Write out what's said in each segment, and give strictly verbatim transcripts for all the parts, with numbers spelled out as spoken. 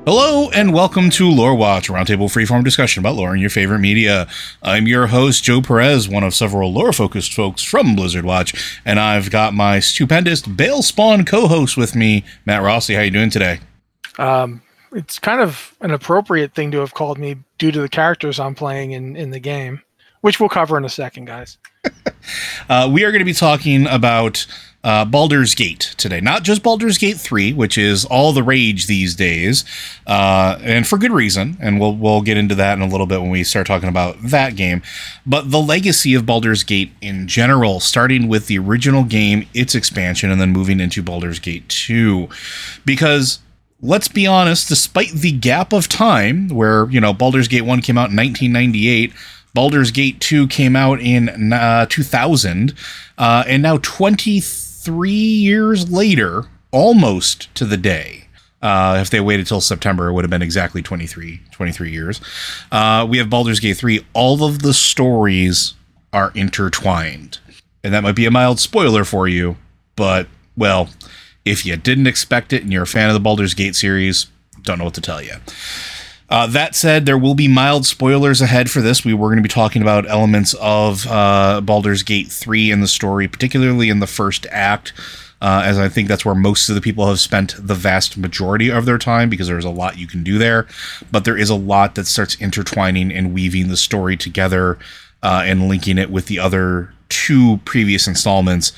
Hello and welcome to Lore Watch, a roundtable freeform discussion about lore and your favorite media. I'm your host, Joe Perez, one of several lore-focused folks from Blizzard Watch, and I've got my stupendous Balespawn co-host with me, Matt Rossi. How you doing today? Um, it's kind of an appropriate thing to have called me due to the characters I'm playing in, in the game, which we'll cover in a second, guys. uh, we are going to be talking about Uh, Baldur's Gate today. Not just Baldur's Gate three, which is all the rage these days, uh, and for good reason, and we'll we'll get into that in a little bit when we start talking about that game, but the legacy of Baldur's Gate in general, starting with the original game, its expansion, and then moving into Baldur's Gate two. Because, let's be honest, despite the gap of time, where, you know, Baldur's Gate one came out in nineteen ninety-eight, Baldur's Gate two came out in uh, two thousand, uh, and now twenty-three years later, almost to the day, uh, if they waited till September, it would have been exactly twenty-three, twenty-three years, uh, we have Baldur's Gate three. All of the stories are intertwined. And that might be a mild spoiler for you, but, well, if you didn't expect it and you're a fan of the Baldur's Gate series, don't know what to tell you. Uh, that said, there will be mild spoilers ahead for this. We were going to be talking about elements of uh, Baldur's Gate three in the story, particularly in the first act, uh, as I think that's where most of the people have spent the vast majority of their time, because there's a lot you can do there. But there is a lot that starts intertwining and weaving the story together uh, and linking it with the other two previous installments,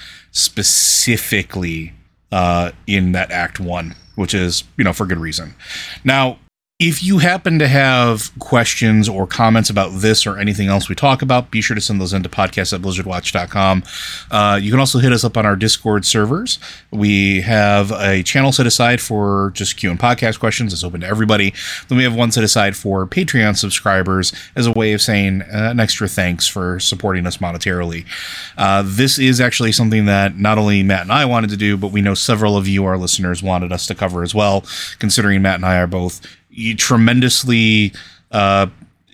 specifically uh, in that Act one, which is, you know, for good reason. Now, if you happen to have questions or comments about this or anything else we talk about, be sure to send those into podcast at blizzard watch dot com. Uh, you can also hit us up on our Discord servers. We have a channel set aside for just Q and podcast questions. It's open to everybody. Then we have one set aside for Patreon subscribers as a way of saying uh, an extra thanks for supporting us monetarily. Uh, this is actually something that not only Matt and I wanted to do, but we know several of you, our listeners, wanted us to cover as well, considering Matt and I are both tremendously uh,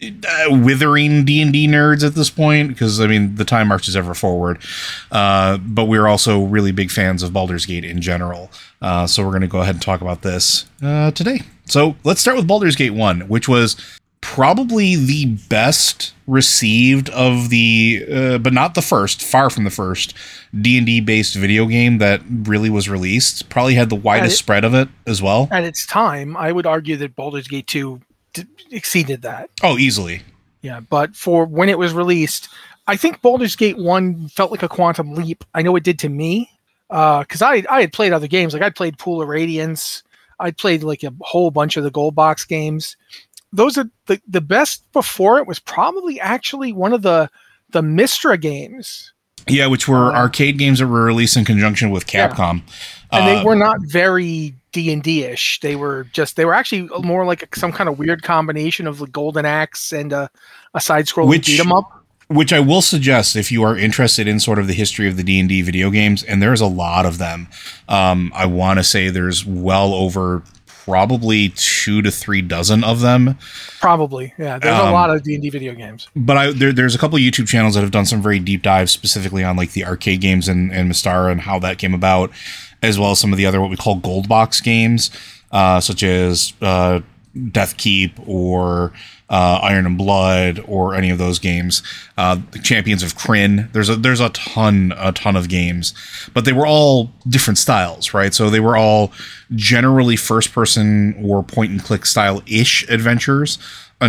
withering D and D nerds at this point, because, I mean, the time marches ever forward. Uh, but we're also really big fans of Baldur's Gate in general. Uh, so we're going to go ahead and talk about this uh, today. So let's start with Baldur's Gate one, which was probably the best received of the, uh, but not the first, far from the first, D and D based video game that really was released. Probably had the widest it, spread of it as well. At its time, I would argue that Baldur's Gate two d- exceeded that. Oh, easily. Yeah, but for when it was released, I think Baldur's Gate one felt like a quantum leap. I know it did to me, because uh, I, I had played other games. Like, I'd played Pool of Radiance. I'd played like a whole bunch of the Gold Box games. Those are the, the best before it was probably actually one of the the Mystra games. Yeah, which were uh, arcade games that were released in conjunction with Capcom. Yeah. And uh, they were not very D and D-ish. They were just, they were actually more like some kind of weird combination of the Golden Axe and a, a side-scrolling beat-em-up. Which I will suggest, if you are interested in sort of the history of the D and D video games, and there's a lot of them. Um, I want to say there's well over probably two to three dozen of them. Probably, yeah. There's um, a lot of D and D video games. But I, there, there's a couple of YouTube channels that have done some very deep dives specifically on like the arcade games and, and Mystara and how that came about, as well as some of the other what we call gold box games, uh, such as uh, Death Keep or uh, Iron and Blood or any of those games. Uh, Champions of Krynn. There's a there's a ton a ton of games, but they were all different styles, right? So they were all generally first person or point and click style ish adventures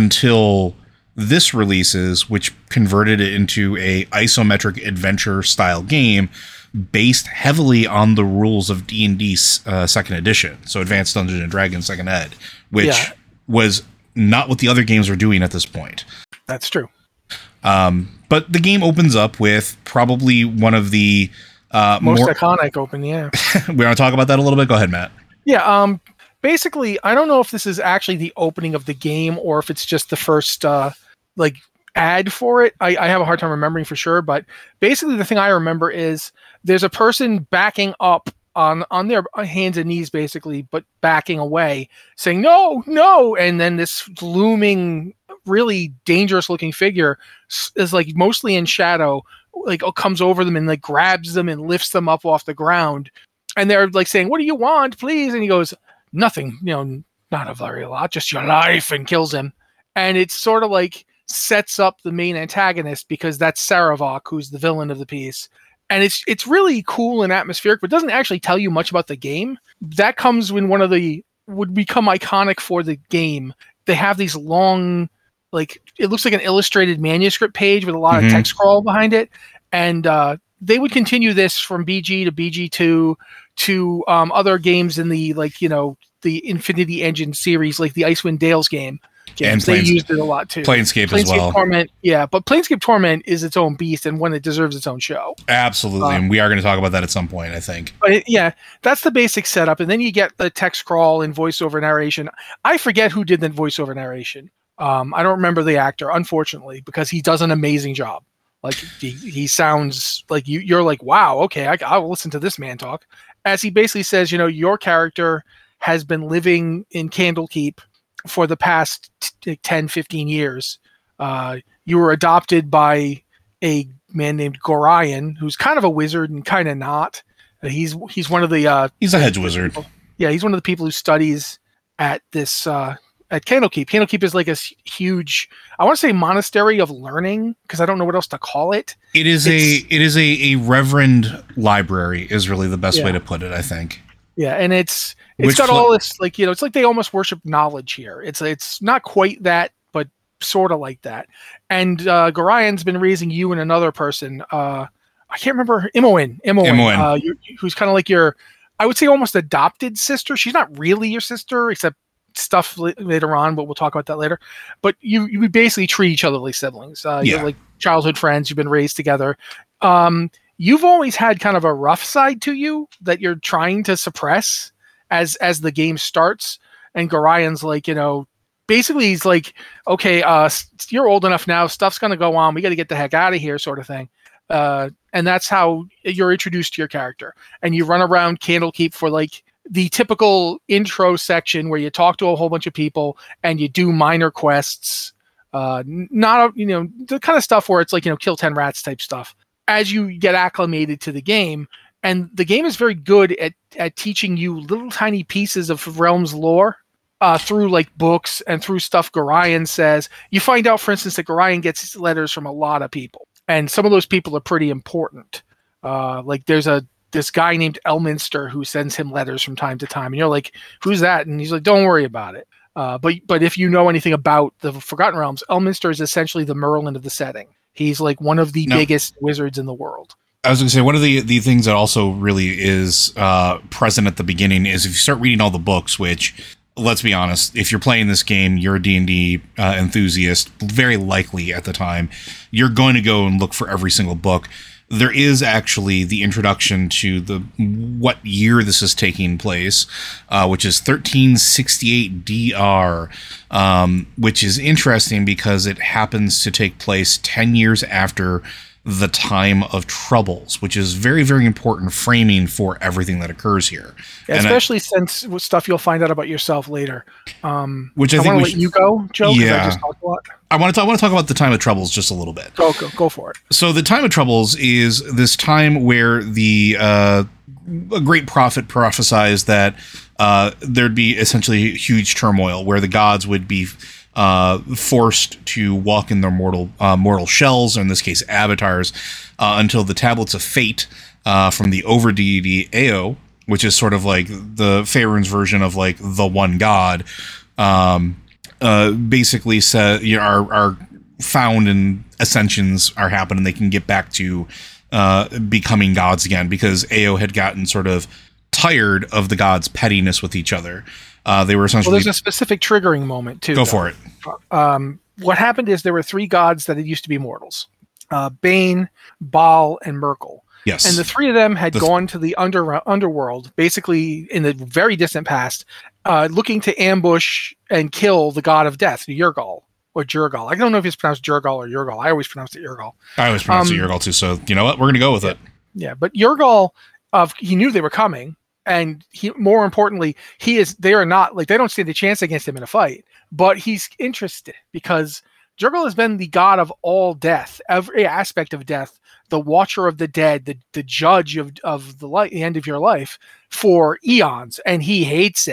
until this releases, which converted it into a isometric adventure style game based heavily on the rules of D and D uh, second edition, so Advanced Dungeons and Dragons second ed, which yeah. was not what the other games were doing at this point. That's true. Um, but the game opens up with probably one of the uh, most more iconic open. Yeah, we want to talk about that a little bit. Go ahead, Matt. Yeah. Um. Basically, I don't know if this is actually the opening of the game or if it's just the first uh, like ad for it. I, I have a hard time remembering for sure, but basically the thing I remember is there's a person backing up on on their hands and knees, basically, but backing away, saying no, no, and then this looming, really dangerous looking figure is like mostly in shadow, like comes over them and like grabs them and lifts them up off the ground, and they're like saying, "What do you want, please?" And he goes, "Nothing, you know, not a very lot, just your life, and kills him. And it's sort of like sets up the main antagonist because that's Sarevok, who's the villain of the piece. And it's it's really cool and atmospheric, but doesn't actually tell you much about the game. That comes when one of the would become iconic for the game. They have these long, like it looks like an illustrated manuscript page with a lot mm-hmm. of text scroll behind it. And uh, they would continue this from B G to B G two to um, other games in the like you know the Infinity Engine series, like the Icewind Dale's game. And they Planes- used it a lot too. Planescape, Planescape as well. Torment, yeah, but Planescape Torment is its own beast and one that deserves its own show. Absolutely, um, and we are going to talk about that at some point, I think. But it, yeah, that's the basic setup, and then you get the text scroll and voiceover narration. I forget who did the voiceover narration. Um, I don't remember the actor, unfortunately, because he does an amazing job. Like he, he sounds like you. You're like, wow, okay, I, I'll listen to this man talk. As he basically says, you know, your character has been living in Candlekeep for the past t- ten, fifteen years. Uh, you were adopted by a man named Gorion, who's kind of a wizard and kind of not. Uh, he's he's one of the... Uh, he's a hedge wizard. People, yeah, he's one of the people who studies at this... Uh, at Candlekeep. Candlekeep is like a huge, I want to say monastery of learning, because I don't know what else to call it. It is it's, a it is a, a reverend library is really the best yeah. way to put it, I think. Yeah, and it's it's Which got fl- all this, like, you know, it's like they almost worship knowledge here. It's it's not quite that, but sort of like that. And uh, Gorion's been raising you and another person. Uh, I can't remember, Imoen. Imoen, Imoen. Uh, you, who's kind of like your, I would say almost adopted sister. She's not really your sister, except stuff later on, but we'll talk about that later. But you you basically treat each other like siblings. Uh, yeah. You're like childhood friends. You've been raised together. Um, you've always had kind of a rough side to you that you're trying to suppress as as the game starts. And Gorion's like, you know, basically he's like, okay, uh, you're old enough now. Stuff's gonna go on. We got to get the heck out of here, sort of thing. Uh, and that's how you're introduced to your character. And you run around Candlekeep for like the typical intro section where you talk to a whole bunch of people and you do minor quests, uh, not, you know, the kind of stuff where it's like, you know, kill ten rats type stuff as you get acclimated to the game. And the game is very good at, at teaching you little tiny pieces of Realms lore uh, through like books and through stuff Gorion says. You find out, for instance, that Gorion gets letters from a lot of people, and some of those people are pretty important. Uh, like there's a, this guy named Elminster who sends him letters from time to time. And you're like, who's that? And he's like, don't worry about it. Uh, but but if you know anything about the Forgotten Realms, Elminster is essentially the Merlin of the setting. He's like one of the no. biggest wizards in the world. I was going to say, one of the, the things that also really is uh, present at the beginning is if you start reading all the books, which, let's be honest, if you're playing this game, you're a D and D uh, enthusiast, very likely at the time, you're going to go and look for every single book. There is actually the introduction to the what year this is taking place, uh, which is thirteen sixty-eight D R, um, which is interesting because it happens to take place ten years after the time of Troubles, which is very, very important framing for everything that occurs here. Yeah, especially I, since with stuff you'll find out about yourself later. Um, which I, I think want we to let you go, Joe. Yeah. I just talked a lot. I want to. I want to talk about the time of Troubles just a little bit. Go, go, go for it. So the time of Troubles is this time where the uh, a great prophet prophesies that uh, there'd be essentially huge turmoil, where the gods would be uh, forced to walk in their mortal uh, mortal shells, or in this case, avatars, uh, until the tablets of fate uh, from the over deity Ao, which is sort of like the Faerun's version of like the one god. Um, Uh, basically said, you know, are, are found and ascensions are happening. They can get back to uh, becoming gods again, because Ao had gotten sort of tired of the gods' pettiness with each other. Uh, they were essentially. Well, there's a specific triggering moment too. Go though. for it. Um, what happened is there were three gods that had used to be mortals: uh, Bane, Baal, and Merkel. Yes. And the three of them had the gone to the under, underworld, basically in the very distant past, uh, looking to ambush and kill the god of death, Yurgal, or Jurgal. I don't know if it's pronounced Jurgal or Yurgal. I always pronounce it Yurgal. I always pronounce um, it Yurgal too, so you know what? We're going to go with yeah, it. Yeah, but Yurgal, uh, he knew they were coming, and he, more importantly, he is. They are not, like, they don't stand a chance against him in a fight, but he's interested because Jurgal has been the god of all death, every aspect of death, the watcher of the dead, the, the judge of, of the, light, the end of your life for eons, and he hates it.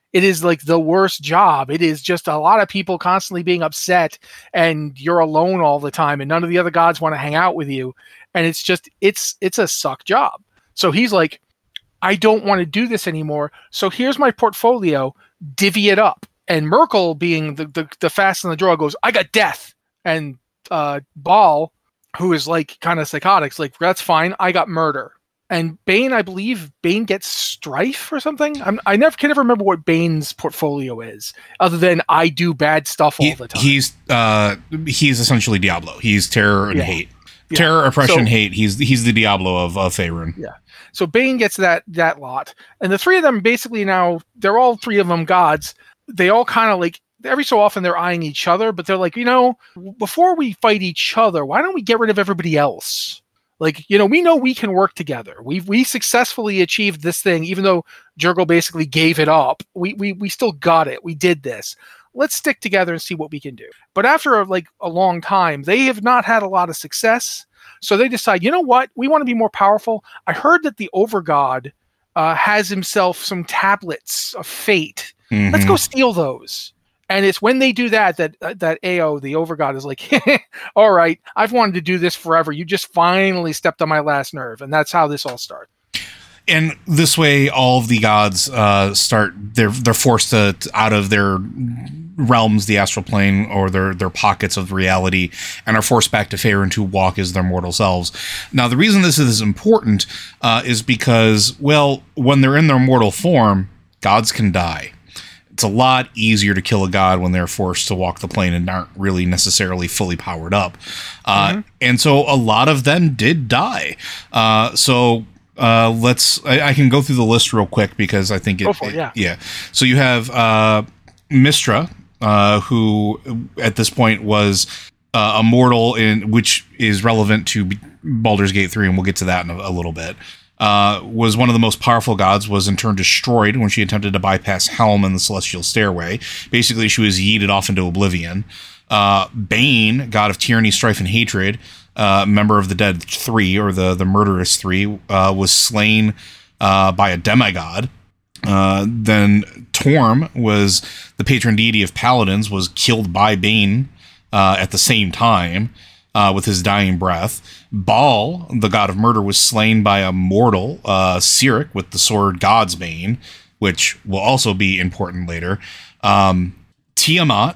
It is like the worst job. It is just a lot of people constantly being upset, and you're alone all the time, and none of the other gods want to hang out with you. And it's just, it's, it's a suck job. So he's like, I don't want to do this anymore. So here's my portfolio, divvy it up. And Merkel, being the, the, the fast in the draw, goes, I got death. And uh, Baal, who is like kind of psychotic, is like, that's fine. I got murder. And Bane, I believe Bane gets strife or something. I'm, I never can never remember what Bane's portfolio is, other than I do bad stuff all he, the time. He's uh, he's essentially Diablo. He's terror and Yeah. hate, Yeah. terror, oppression, So- hate. He's he's the Diablo of, of Faerun. Yeah. So Bane gets that that lot, and the three of them basically now they're all three of them gods. They all kind of like every so often they're eyeing each other, but they're like, you know, before we fight each other, why don't we get rid of everybody else? Like, you know, we know we can work together. We we successfully achieved this thing, even though Jurgle basically gave it up. We we we still got it. We did this. Let's stick together and see what we can do. But after like a long time, they have not had a lot of success. So they decide, you know what? We want to be more powerful. I heard that the Overgod uh, has himself some tablets of fate. Mhm. Let's go steal those. And it's when they do that that uh, that A O, the Overgod, is like, all right, I've wanted to do this forever. You just finally stepped on my last nerve. And that's how this all starts. And this way, all of the gods uh, start. They're they're forced to, to out of their realms, the astral plane, or their their pockets of reality, and are forced back to Faerun to walk as their mortal selves. Now, the reason this is important uh, is because, well, when they're in their mortal form, gods can die. It's a lot easier to kill a god when they're forced to walk the plane and aren't really necessarily fully powered up. Uh, Mm-hmm. And so a lot of them did die. Uh, so uh, let's, I, I can go through the list real quick because I think it, Go for it, it- yeah. yeah. So you have uh, Mistra, uh, who at this point was uh, a mortal, in which is relevant to Baldur's Gate three, and we'll get to that in a, a little bit. Uh, was one of the most powerful gods, was in turn destroyed when she attempted to bypass Helm and the Celestial Stairway. Basically, she was yeeted off into oblivion. Uh, Bane, god of tyranny, strife, and hatred, uh, member of the Dead Three, or the, the Murderous Three, uh, was slain uh, by a demigod. Uh, then Torm was the patron deity of paladins, was killed by Bane uh, at the same time. Uh, with his dying breath. Baal, the god of murder, was slain by a mortal, uh, Cyric, with the sword God's Bane, which will also be important later. Um, Tiamat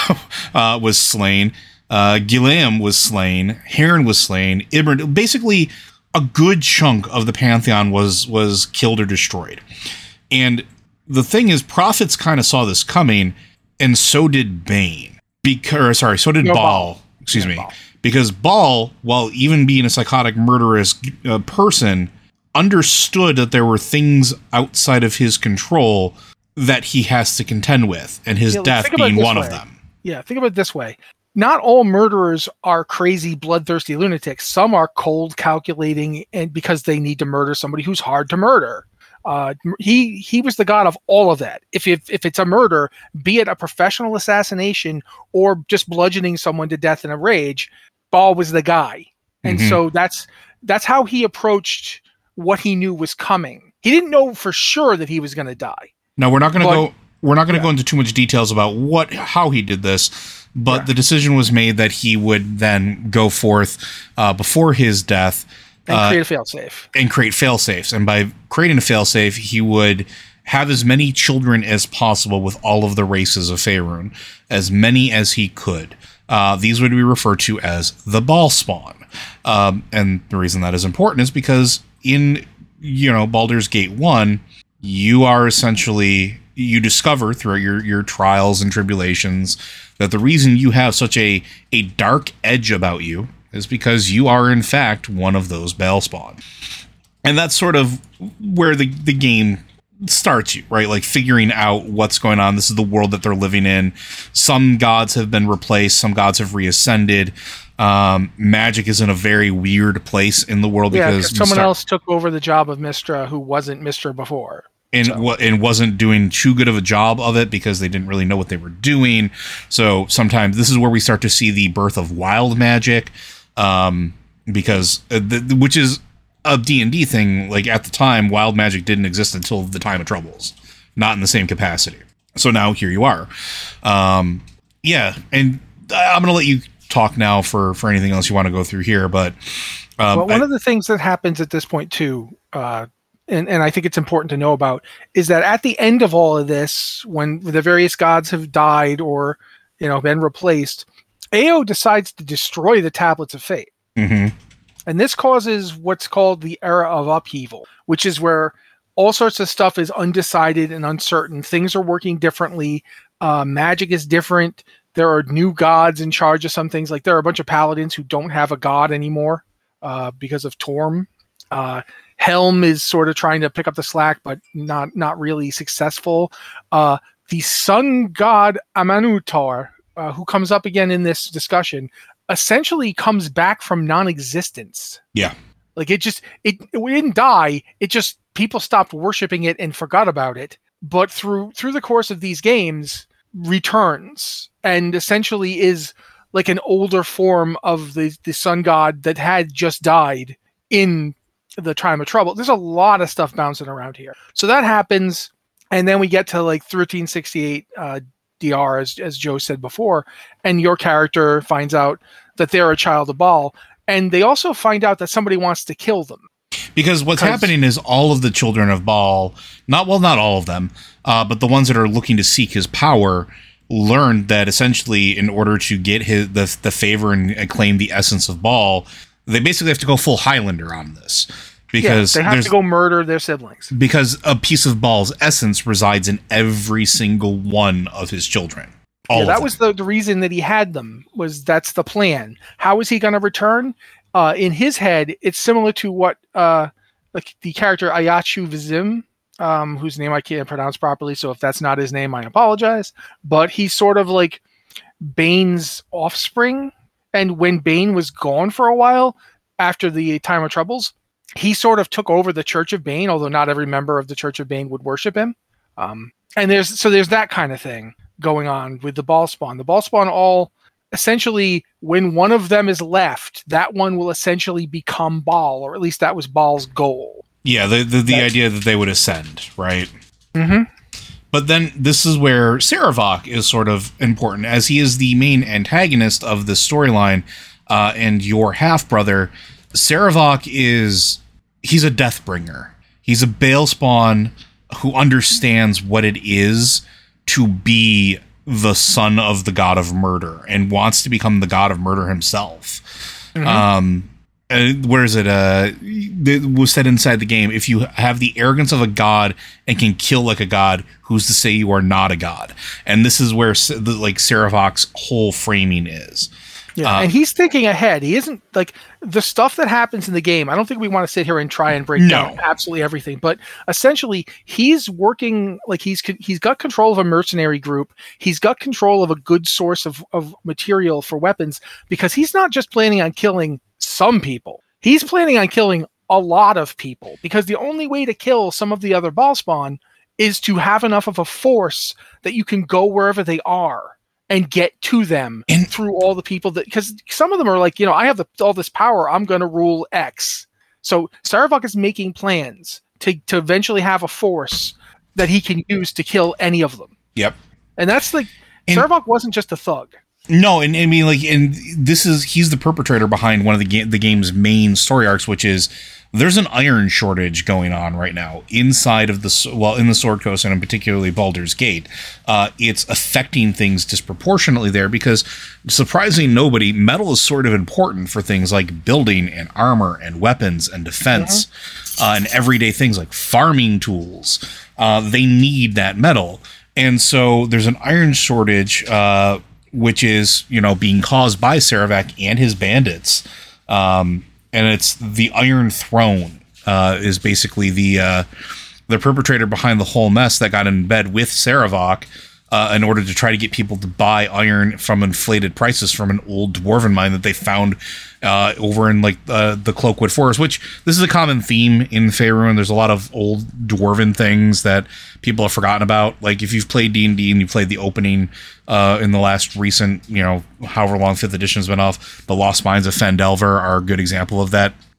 uh, was slain. Uh, Gileam was slain. Heron was slain. Ibrid, basically, a good chunk of the pantheon was was killed or destroyed. And the thing is, prophets kind of saw this coming, and so did Bane. Because, sorry, so did No, Baal. Baal. Excuse Yeah, me. Baal. Because Baal, while even being a psychotic, murderous uh, person, understood that there were things outside of his control that he has to contend with, and his Yeah, like, death think about it being this one of way. them. Yeah, think about it this way. Not all murderers are crazy, bloodthirsty lunatics. Some are cold, calculating, and because they need to murder somebody who's hard to murder. Uh, he he was the god of all of that. If, if if it's a murder, be it a professional assassination or just bludgeoning someone to death in a rage, Baal was the guy. And Mhm. so that's that's how he approached what he knew was coming. He didn't know for sure that he was going to die. Now we're not going to But- go. We're not going to yeah. go into too much details about what how he did this, but Yeah. the decision was made that he would then go forth uh, before his death And uh, create a failsafe. and create failsafes. And by creating a failsafe, he would have as many children as possible with all of the races of Faerun, as many as he could. Uh, these would be referred to as the Baal spawn. Um, and the reason that is important is because in, you know, Baldur's Gate one, you are essentially, you discover throughout your, your trials and tribulations that the reason you have such a, a dark edge about you is because you are, in fact, one of those Baal spawn. And that's sort of where the, the game starts you, right? Like figuring out what's going on. This is the world that they're living in. Some gods have been replaced. Some gods have reascended. Um, magic is in a very weird place in the world Yeah, because because someone Mistra- else took over the job of Mistra who wasn't Mistra before. and So- wa- and wasn't doing too good of a job of it because they didn't really know what they were doing. So sometimes this is where we start to see the birth of wild magic, um, because uh, the, which is a D and D thing. Like at the time, wild magic didn't exist until the Time of Troubles. not in the same capacity. So now here you are. Um, yeah, and I'm going to let you talk now for, for anything else you want to go through here. But um, well, one I, of the things that happens at this point too, uh, and, and I think it's important to know about, is that at the end of all of this, when the various gods have died or, you know, been replaced, Ao decides to destroy the Tablets of Fate. mm-hmm. And this causes what's called the Era of Upheaval, which is where all sorts of stuff is undecided and uncertain. Things are working differently. Uh, magic is different. There are new gods in charge of some things. Like there are a bunch of paladins who don't have a god anymore uh, because of Torm. Uh, Helm is sort of trying to pick up the slack, but not not really successful. Uh, the sun god Amanutar, uh, who comes up again in this discussion, essentially comes back from non-existence. Yeah. Like it just, it, it didn't die. It just, people stopped worshiping it and forgot about it. But through through the course of these games, returns and essentially is like an older form of the, the sun god that had just died in the Time of Trouble. There's a lot of stuff bouncing around here. So that happens, and then we get to like thirteen sixty-eight uh, D R, as, as Joe said before, and your character finds out that they're a child of Baal, and they also find out that somebody wants to kill them. Because what's happening is all of the children of Baal, not well, not all of them, uh, but the ones that are looking to seek his power, learned that essentially, in order to get his the the favor and claim the essence of Baal, they basically have to go full Highlander on this. Because yeah, they have to go murder their siblings. Because a piece of Baal's essence resides in every single one of his children. All yeah, that of was the, the reason that he had them. Was that's the plan? How is he going to return? Uh, in his head, it's similar to what uh, like the character Ayachu Vizim, um, whose name I can't pronounce properly, so if that's not his name, I apologize. But he's sort of like Bane's offspring, and when Bane was gone for a while after the Time of Troubles, he sort of took over the Church of Bane, although not every member of the Church of Bane would worship him. Um, and there's so there's that kind of thing going on with the Baalspawn. The Baalspawn all essentially, when one of them is left, that one will essentially become Baal, or at least that was Baal's goal. Yeah, the the, the idea that they would ascend, right? Mm-hmm. But then this is where Sarevok is sort of important, as he is the main antagonist of this storyline, uh, and your half-brother. Sarevok is, he's a Deathbringer. He's a Baalspawn who understands what it is to be the son of the god of murder and wants to become the god of murder himself. Mm-hmm. Um, uh, where is it? Uh, it was said inside the game, if you have the arrogance of a god and can kill like a god, who's to say you are not a god? And this is where the, like Sarevok's whole framing is. Yeah, uh, and he's thinking ahead. He isn't like the stuff that happens in the game. I don't think we want to sit here and try and break no. down absolutely everything, but essentially he's working like he's he's got control of a mercenary group. He's got control of a good source of, of material for weapons, because he's not just planning on killing some people. He's planning on killing a lot of people, because the only way to kill some of the other Baalspawn is to have enough of a force that you can go wherever they are and get to them and through all the people that, because some of them are like, you know, I have the, all this power, I'm going to rule X. So Sarevok is making plans to, to eventually have a force that he can use to kill any of them. Yep. And that's like, and Sarevok wasn't just a thug. No, and I mean, like, and this is, he's the perpetrator behind one of the game, the game's main story arcs, which is there's an iron shortage going on right now inside of the, well, in the Sword Coast and in particularly Baldur's Gate. Uh, it's affecting things disproportionately there because, surprising nobody, metal is sort of important for things like building and armor and weapons and defense, mm-hmm. uh, and everyday things like farming tools. Uh, they need that metal. And so there's an iron shortage, uh, which is, you know, being caused by Sarevok and his bandits. Um, and it's the Iron Throne uh, is basically the uh, the perpetrator behind the whole mess that got in bed with Sarevok uh, in order to try to get people to buy iron from inflated prices from an old dwarven mine that they found uh, over in like uh, the Cloakwood Forest, which this is a common theme in Faerun. There's a lot of old dwarven things that people have forgotten about. Like if you've played D and D and you played the opening uh, in the last recent, you know, however long fifth edition has been off, the Lost Mines of Phandelver are a good example of that.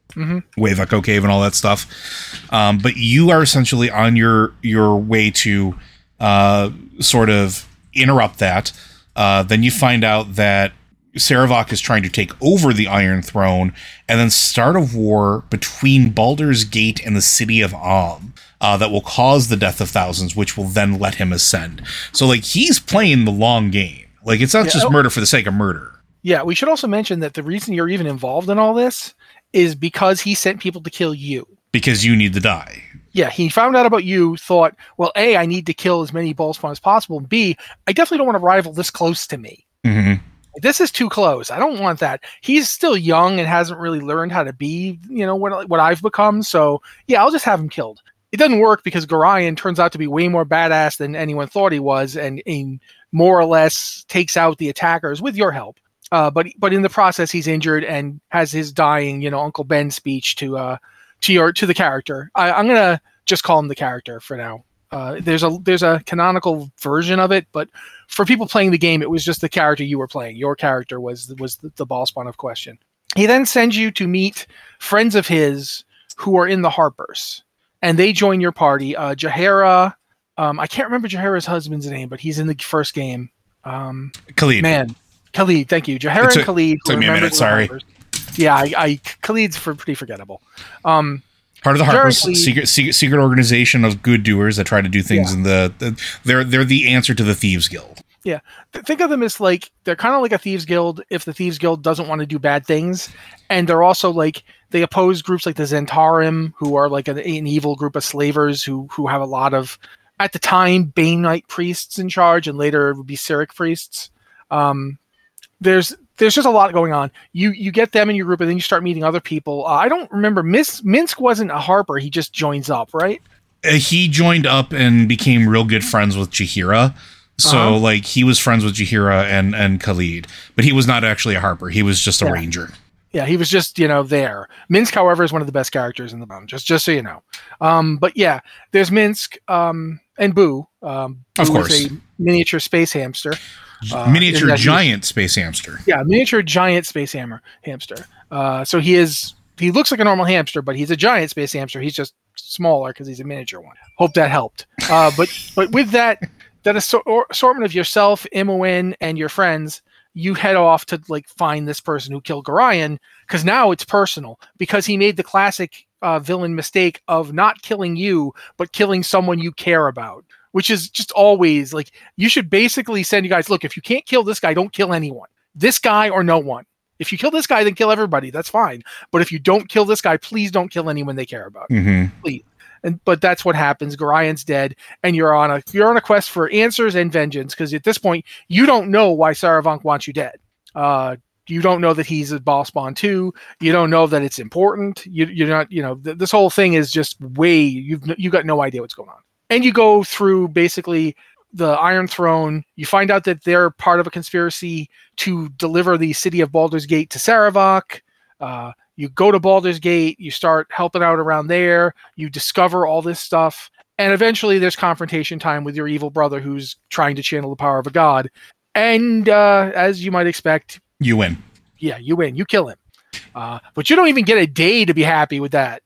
Mm-hmm. Wave Echo Cave and all that stuff. Um, but you are essentially on your your way to uh, sort of interrupt that. Uh, then you find out that Sarevok is trying to take over the Iron Throne and then start a war between Baldur's Gate and the city of Amn uh, that will cause the death of thousands, which will then let him ascend. So, like, he's playing the long game. Like, it's not Yeah, just oh, murder for the sake of murder. Yeah, we should also mention that the reason you're even involved in all this is because he sent people to kill you. Because you need to die. Yeah, he found out about you, thought, well, A, I need to kill as many Ballspawn as possible. And B, I definitely don't want a rival this close to me. Mm-hmm. This is too close. I don't want that. He's still young and hasn't really learned how to be, you know, what what I've become. So, yeah, I'll just have him killed. It doesn't work because Gorion turns out to be way more badass than anyone thought he was and, and more or less takes out the attackers with your help. Uh, but but in the process, he's injured and has his dying, you know, Uncle Ben speech to uh to your to the character. I, I'm gonna just call him the character for now. Uh, there's a there's a canonical version of it, but for people playing the game, it was just the character you were playing. Your character was was the, the Ballspawn of question. He then sends you to meet friends of his who are in the Harpers, and they join your party. Uh, Jaheira, um, I can't remember Jaheira's husband's name, but he's in the first game. Um, Khalid. Man, Khalid, thank you. Jaheira and Khalid. Took me a minute, sorry. Harpers. Yeah, I, I Khalid's for pretty forgettable. Um, Part of the Harpers, Khalid, secret, secret secret organization of good doers that try to do things yeah. in the, the they're they're the answer to the Thieves Guild. Yeah, think of them as like they're kind of like a Thieves Guild if the Thieves Guild doesn't want to do bad things, and they're also like they oppose groups like the Zentarim, who are like an, an evil group of slavers who who have a lot of, at the time, Bane Knight priests in charge, and later it would be Cyric priests. Um, there's there's just a lot going on. You you get them in your group, and then you start meeting other people. Uh, I don't remember. Miss Minsc wasn't a Harper. He just joins up, right? Uh, he joined up and became real good friends with Jaheira. So, uh-huh. like, he was friends with Jaheira and, and Khalid, but he was not actually a Harper. He was just a yeah. ranger. Yeah, he was just, you know, there. Minsc, however, is one of the best characters in the bound, just just so you know. Um, but yeah, there's Minsc um, and Boo. Um, Boo of course. is a miniature space hamster. Uh, miniature giant space hamster. Yeah, miniature giant space hammer hamster. Uh, so he is, he looks like a normal hamster, but he's a giant space hamster. He's just smaller because he's a miniature one. Hope that helped. Uh, but but with that, that assor- assortment of yourself, Imoen, and your friends, you head off to like find this person who killed Gorion, because now it's personal, because he made the classic uh, villain mistake of not killing you, but killing someone you care about, which is just always like, you should basically send you guys, look, if you can't kill this guy, don't kill anyone. This guy or no one. If you kill this guy, then kill everybody. That's fine. But if you don't kill this guy, please don't kill anyone they care about. Mm-hmm. Please. And but that's what happens. Gorion's dead, and you're on a you're on a quest for answers and vengeance, because at this point you don't know why Sarevok wants you dead. Uh, you don't know that he's a Ballspawn too. You don't know that it's important. You, you're not. You know, th- this whole thing is just way you've you got no idea what's going on. And you go through basically the Iron Throne. You find out that they're part of a conspiracy to deliver the city of Baldur's Gate to Sarevok. Uh, You go to Baldur's Gate, you start helping out around there, you discover all this stuff, and eventually there's confrontation time with your evil brother who's trying to channel the power of a god. And uh, as you might expect, you win. Yeah, you win. You kill him. Uh, but you don't even get a day to be happy with that.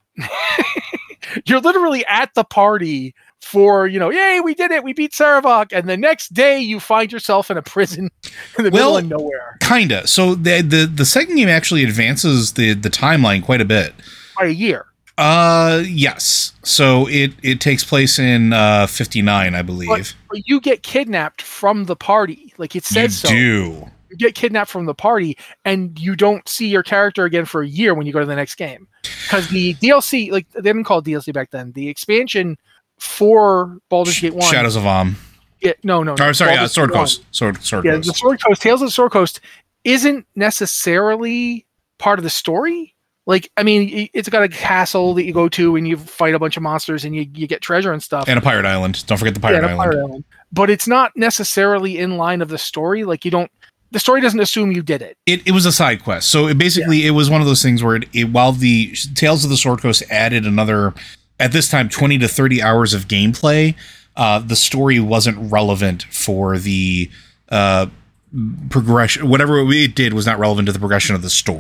You're literally at the party for, you know, yay, we did it, we beat Sarevok, and the next day you find yourself in a prison in the well, middle of nowhere. Kinda. So the, the the second game actually advances the the timeline quite a bit. By a year. Uh, yes. So it it takes place in uh fifty-nine, I believe. But, but you get kidnapped from the party, like it says so. You do. You get kidnapped from the party, and you don't see your character again for a year when you go to the next game, because the D L C, like they didn't call it D L C back then, the expansion for Baldur's Gate one, Shadows of Amn. Yeah, no, no. no oh, sorry, yeah, Baldur's Sword Gate Coast. Sword, Sword yeah, Coast. the Sword Coast, Tales of the Sword Coast isn't necessarily part of the story. Like, I mean, it's got a castle that you go to and you fight a bunch of monsters and you, you get treasure and stuff. And a pirate island. Don't forget the pirate, yeah, island. pirate island. But it's not necessarily in line of the story. Like, you don't, the story doesn't assume you did it. It, it was a side quest. So it basically, yeah. it was one of those things where it, it, while the Tales of the Sword Coast added another, at this time, twenty to thirty hours of gameplay, uh, the story wasn't relevant for the uh, progression. Whatever it did was not relevant to the progression of the story.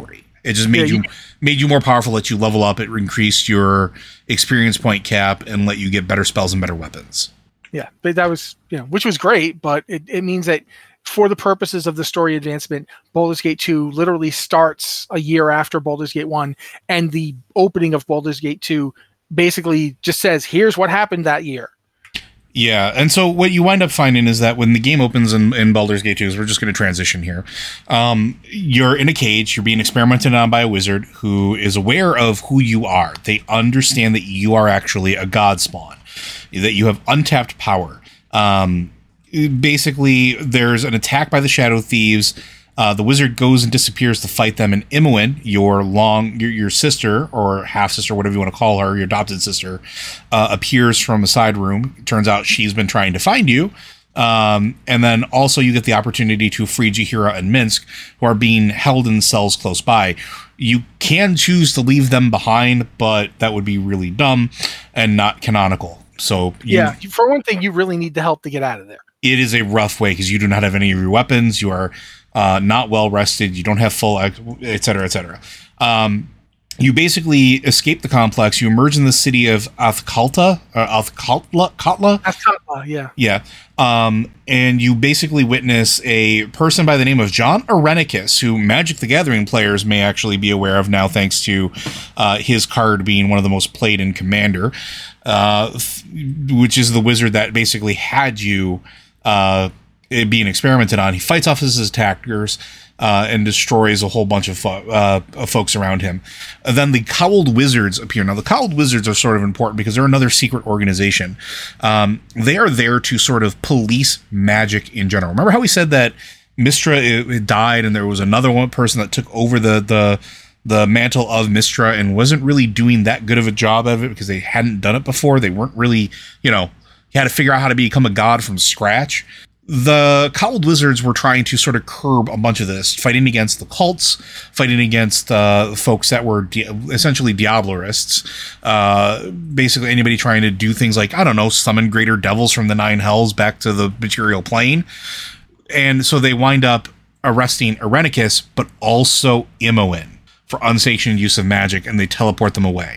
It just made Yeah, you, you made you more powerful, let you level up. It increased your experience point cap and let you get better spells and better weapons. Yeah, but that was, you know, which was great, but it, it means that for the purposes of the story advancement, Baldur's Gate two literally starts a year after Baldur's Gate one, and the opening of Baldur's Gate two basically just says, here's what happened that year. Yeah, and so what you wind up finding is that when the game opens in, in Baldur's Gate two, we're just going to transition here. Um, you're in a cage. You're being experimented on by a wizard who is aware of who you are. They understand that you are actually a god spawn, that you have untapped power. Um, basically, there's an attack by the Shadow Thieves. Uh, the wizard goes and disappears to fight them, and Imoen, your long, your, your sister or half sister, whatever you want to call her, your adopted sister, uh, appears from a side room. It turns out she's been trying to find you, um, and then also you get the opportunity to free Jaheira and Minsc, who are being held in cells close by. You can choose to leave them behind, but that would be really dumb and not canonical. So you, yeah, for one thing, you really need the help to get out of there. It is a rough way because you do not have any of your weapons. You are uh, not well rested. You don't have full, et cetera, et cetera. Um, you basically escape the complex. You emerge in the city of Athkalta, or Athkatla, Katla? Athkatla, yeah. Yeah. Um, and you basically witness a person by the name of John Irenicus, who Magic the Gathering players may actually be aware of now, thanks to uh, his card being one of the most played in Commander, uh, which is the wizard that basically had you uh, being experimented on. He fights off his attackers uh, and destroys a whole bunch of, fo- uh, of folks around him. And then the Cowled Wizards appear. Now, the Cowled Wizards are sort of important because they're another secret organization. Um, they are there to sort of police magic in general. Remember how we said that Mystra it, it died and there was another one person that took over the the the mantle of Mystra and wasn't really doing that good of a job of it because they hadn't done it before. They weren't really, you know, you had to figure out how to become a god from scratch. The Cowled Wizards were trying to sort of curb a bunch of this, fighting against the cults, fighting against uh, folks that were di- essentially Diablerists. Uh, basically, anybody trying to do things like, I don't know, summon greater devils from the Nine Hells back to the material plane. And so they wind up arresting Irenicus, but also Imoen for unsanctioned use of magic, and they teleport them away.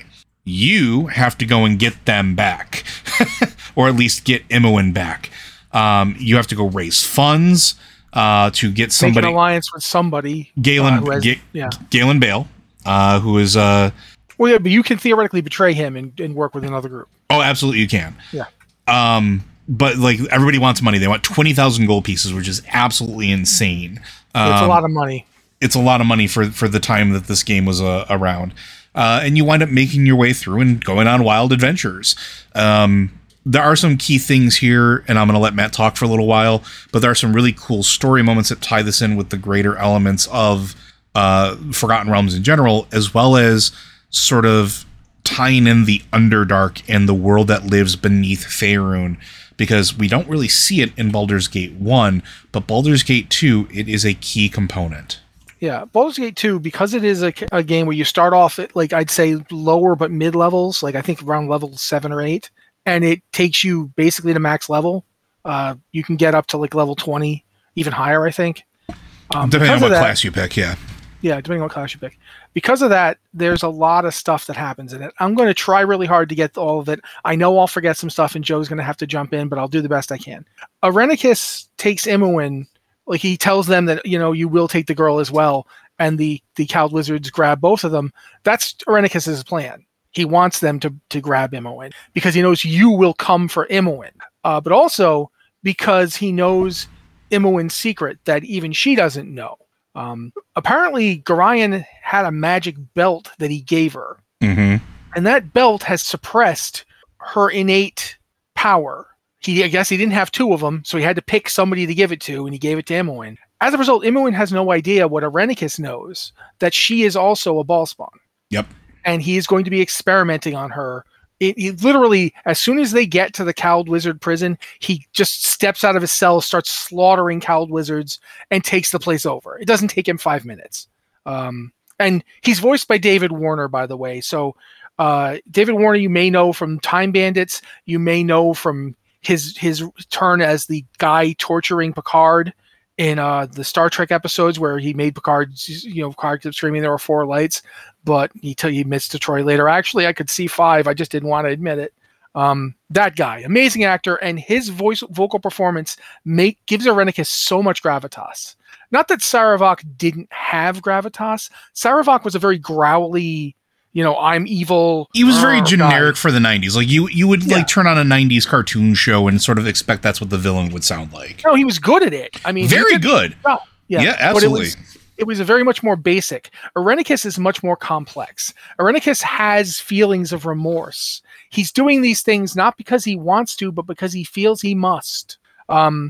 You have to go and get them back, or at least get Imoen back. Um, you have to go raise funds uh, to get somebody. Make an alliance with somebody. Galen, uh, who has, Ga- yeah. Galen Bale, uh, who is. Uh, well, yeah, but you can theoretically betray him and, and work with another group. Oh, absolutely, you can. Yeah. Um, but like everybody wants money. They want twenty thousand gold pieces, which is absolutely insane. Um, it's a lot of money. It's a lot of money for for the time that this game was uh, around. Uh, and you wind up making your way through and going on wild adventures. Um, there are some key things here, and I'm going to let Matt talk for a little while, but there are some really cool story moments that tie this in with the greater elements of uh, Forgotten Realms in general, as well as sort of tying in the Underdark and the world that lives beneath Faerun, because we don't really see it in Baldur's Gate one, but Baldur's Gate two, it is a key component. Yeah, Baldur's Gate two, because it is a, a game where you start off at, like, I'd say lower but mid levels, like I think around level seven or eight, and it takes you basically to max level. Uh, you can get up to like level twenty, even higher, I think. Um, Depending on what that, class you pick, yeah. Yeah, depending on what class you pick. Because of that, there's a lot of stuff that happens in it. I'm going to try really hard to get all of it. I know I'll forget some stuff, and Joe's going to have to jump in, but I'll do the best I can. Irenicus takes Imoen. Like, he tells them that, you know, you will take the girl as well, and the the Cowled Wizards grab both of them. That's Irenicus's plan. He wants them to to grab Imoen because he knows you will come for Imoen, uh, but also because he knows Imoen's secret that even she doesn't know. Um, apparently, Gorion had a magic belt that he gave her, mm-hmm. and that belt has suppressed her innate power. He, I guess he didn't have two of them, so he had to pick somebody to give it to, and he gave it to Imoen. As a result, Imoen has no idea what Irenicus knows, that she is also a Ballspawn. Yep. And he is going to be experimenting on her. It, it literally, as soon as they get to the Cowled Wizard prison, he just steps out of his cell, starts slaughtering Cowled Wizards, and takes the place over. It doesn't take him five minutes. Um, and he's voiced by David Warner, by the way. So uh, David Warner, you may know from Time Bandits. You may know from his his turn as the guy torturing Picard in uh, the Star Trek episodes where he made Picard, you know, Picard kept screaming there were four lights, but he tell you admits to Troy later, actually, I could see five. I just didn't want to admit it. Um, that guy, amazing actor, and his voice vocal performance make gives Irenicus so much gravitas. Not that Saravak didn't have gravitas. Saravak was a very growly, you know, I'm evil. He was very generic guy. for the nineties. Like you, you would Yeah. like turn on a nineties cartoon show and sort of expect that's what the villain would sound like. No, he was good at it. I mean, Very he did good. well. Yeah, Yeah, but absolutely. It was, it was a very much more basic. Irenicus is much more complex. Irenicus has feelings of remorse. He's doing these things not because he wants to, but because he feels he must. Um,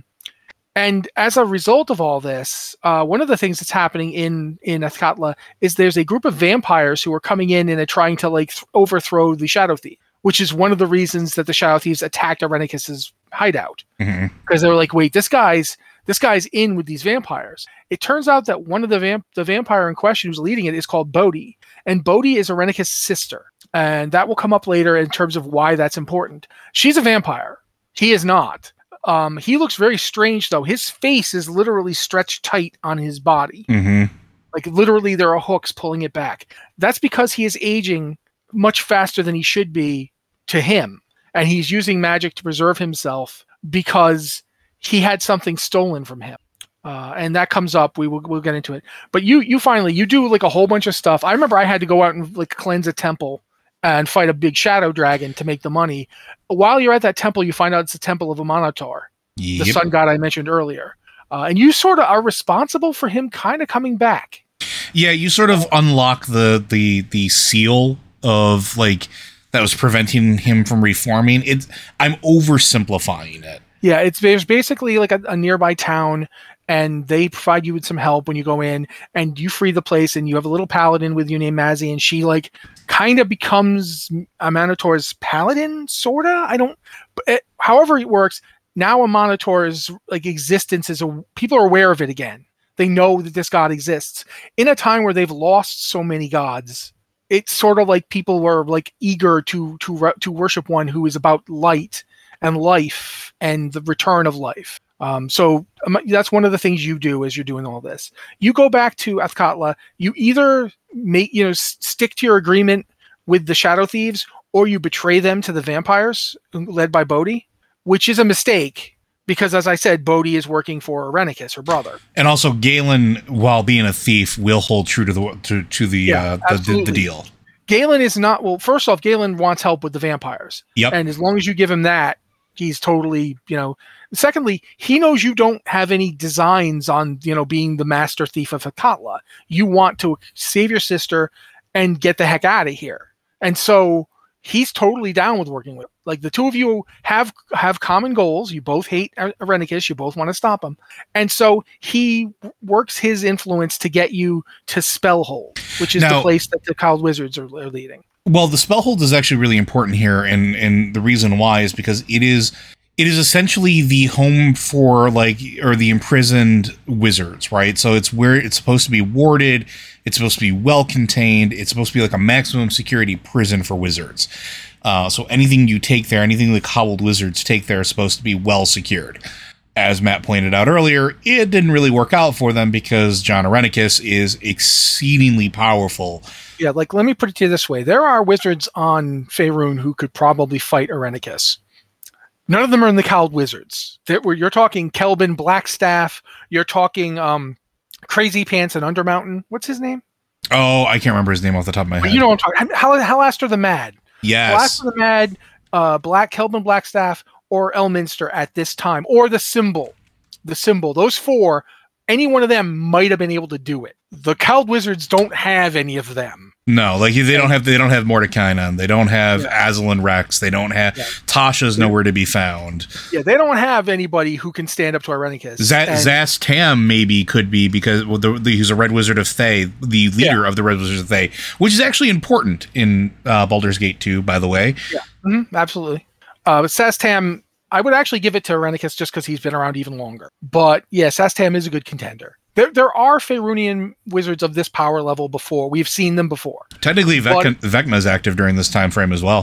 and as a result of all this, uh, one of the things that's happening in in Azkatla is there's a group of vampires who are coming in and they're trying to like th- overthrow the Shadow Thief, which is one of the reasons that the Shadow Thieves attacked Irenicus's hideout, because Mhm. they were like, wait, this guy's this guy's in with these vampires. It turns out that one of the vamp the vampire in question who's leading it is called Bodhi, and Bodhi is Irenicus' sister, and that will come up later in terms of why that's important. She's a vampire. He is not. Um, he looks very strange though. His face is literally stretched tight on his body. Mhm. Like literally there are hooks pulling it back. That's because he is aging much faster than he should be to him. And he's using magic to preserve himself because he had something stolen from him. Uh, and that comes up. We will we'll get into it. But you you finally, you do like a whole bunch of stuff. I remember I had to go out and like cleanse a temple and fight a big shadow dragon to make the money. While you're at that temple, you find out it's the temple of Amanator, the Yep. sun god I mentioned earlier. Uh, and you sort of are responsible for him kind of coming back. Yeah, you sort of unlock the the the seal of like that was preventing him from reforming. It's I'm oversimplifying it. Yeah, it's there's basically like a, a nearby town, and they provide you with some help when you go in, and you free the place, and you have a little paladin with you named Mazzy, and she like kind of becomes Amanator's paladin, sorta. I don't, but it, however it works. Now Amanator's like existence is a people are aware of it again. They know that this god exists in a time where they've lost so many gods. It's sort of like people were like eager to to to worship one who is about light and life and the return of life. Um, so um, that's one of the things you do as you're doing all this. You go back to Azkatla. You either make you know s- stick to your agreement with the Shadow Thieves, or you betray them to the vampires led by Bodhi, which is a mistake because, as I said, Bodhi is working for Irenicus, her brother. And also, Galen, while being a thief, will hold true to the to, to the, Yeah, uh, the, the absolutely. the deal. Galen is not well. First off, Galen wants help with the vampires. Yep. And as long as you give him that, he's totally, you know. Secondly, he knows you don't have any designs on, you know, being the master thief of Azkatla. You want to save your sister and get the heck out of here. And so he's totally down with working with him. Like the two of you have have common goals. You both hate Irenicus. You both want to stop him. And so he works his influence to get you to Spellhold, which is Now- the place that the Cowled Wizards are, are leading. Well, the Spellhold is actually really important here, and and the reason why is because it is it is essentially the home for like or the imprisoned wizards, right? So it's where it's supposed to be warded, it's supposed to be well contained, it's supposed to be like a maximum security prison for wizards. Uh, so anything you take there, anything the Cobbled Wizards take there is supposed to be well secured. As Matt pointed out earlier, it didn't really work out for them because John Irenicus is exceedingly powerful. Yeah, like let me put it to you this way: there are wizards on Faerun who could probably fight Irenicus. None of them are in the Cowled Wizards. That where you're talking Kelvin Blackstaff, you're talking um, Crazy Pants and Undermountain. What's his name? Oh, I can't remember his name off the top of my But head. you know what I'm talking. Hal- Halaster the Mad. Yes. Halaster the Mad, uh, Black Kelvin Blackstaff, or Elminster at this time, or the Symbol. The Symbol. Those four. Any one of them might have been able to do it. The Cowled Wizards don't have any of them. No, like they don't have they don't have Mordekainen. They don't have Yeah. Azul Rex. They don't have Yeah. Tasha's nowhere to be found. Yeah, they don't have anybody who can stand up to Irenicus. Z- And- Zast Tam maybe could be because well, the, the, he's a Red Wizard of Thay, the leader of the Red Wizards of Thay, which is actually important in uh, Baldur's Gate two, by the way. Yeah, mhm, absolutely. Uh, but Sastam, I would actually give it to Irenicus just because he's been around even longer. But yeah, Sastam is a good contender. There, there are Faerunian wizards of this power level before. We've seen them before. Technically, But- Vec- Vecna's active during this time frame as well.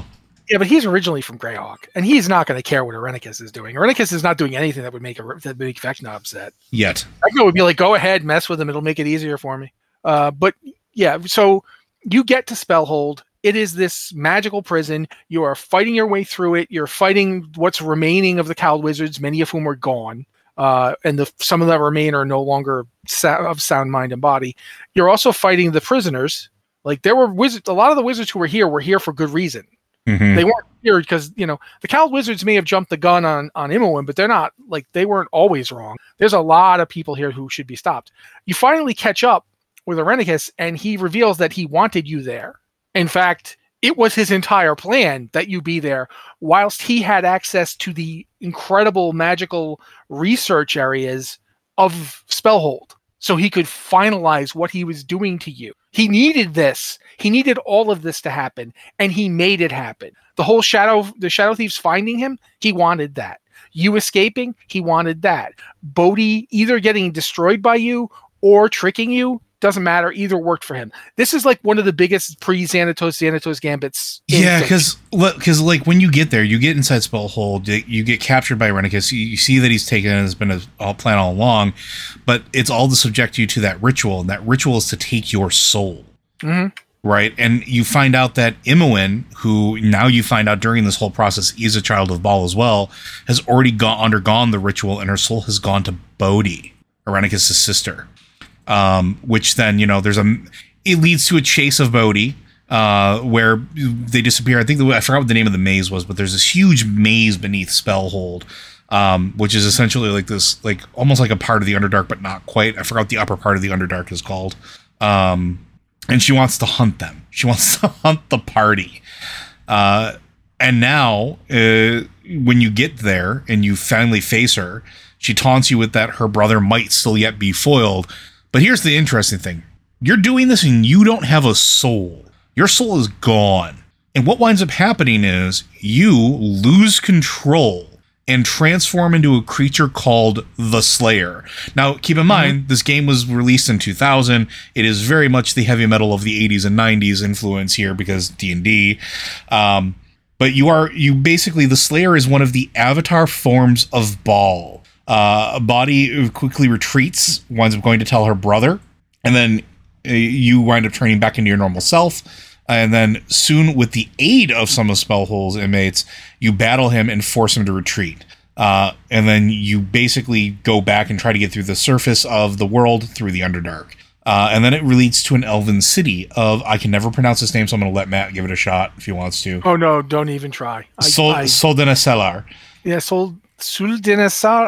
Yeah, but he's originally from Greyhawk, and he's not going to care what Irenicus is doing. Irenicus is not doing anything that would make a, that would make Vecna upset. Yet. Vecna would be like, go ahead, mess with him. It'll make it easier for me. Uh, but yeah, so you get to Spellhold. It is this magical prison. You are fighting your way through it. You're fighting what's remaining of the Cowled Wizards, many of whom are gone. Uh, and the some of that remain are no longer sa- of sound mind and body. You're also fighting the prisoners. Like there were wizards, a lot of the wizards who were here were here for good reason. Mm-hmm. They weren't here because, you know, the Cowled Wizards may have jumped the gun on, on Imoen, but they're not, like, they weren't always wrong. There's a lot of people here who should be stopped. You finally catch up with Irenicus, and he reveals that he wanted you there. In fact, it was his entire plan that you be there, whilst he had access to the incredible magical research areas of Spellhold, so he could finalize what he was doing to you. He needed this. He needed all of this to happen, and he made it happen. The whole Shadow, the Shadow Thieves finding him, he wanted that. You escaping, he wanted that. Bodhi either getting destroyed by you or tricking you, doesn't matter. Either worked for him. This is like one of the biggest pre-Xanatos, Xanatos Gambits. Yeah, because because like when you get there, you get inside Spellhold, you get captured by Irenicus, you, you see that he's taken and has been a all plan all along, but it's all to subject you to that ritual, and that ritual is to take your soul. Mm-hmm. Right, and you find out that Imoen, who now you find out during this whole process is a child of Baal as well, has already gone undergone the ritual, and her soul has gone to Bodhi, Irenicus' sister. Um, which then, you know, there's a, it leads to a chase of Bodhi, uh, where they disappear. I think the, I forgot what the name of the maze was, but there's this huge maze beneath Spellhold, um, which is essentially like this, like almost like a part of the Underdark, but not quite. I forgot what the upper part of the Underdark is called. Um, and she wants to hunt them. She wants to hunt the party. Uh, and now, uh, when you get there and you finally face her, she taunts you with that her brother might still yet be foiled. But here's the interesting thing. You're doing this and you don't have a soul. Your soul is gone. And what winds up happening is you lose control and transform into a creature called the Slayer. Now, keep in mind, mm-hmm. this game was released in two thousand. It is very much the heavy metal of the eighties and nineties influence here because D and D. Um, but you are, you basically, the Slayer is one of the avatar forms of Baal. Uh, Bodhi quickly retreats, winds up going to tell her brother, and then uh, you wind up turning back into your normal self. And then soon, with the aid of some of Spellhold's inmates, you battle him and force him to retreat. Uh, and then you basically go back and try to get through the surface of the world through the Underdark. Uh, and then it leads to an elven city of, I can never pronounce his name, so I'm going to let Matt give it a shot if he wants to. Oh, no, don't even try. I, Sol, I, Soldenaselar. Yeah, Sol... Suldenasar,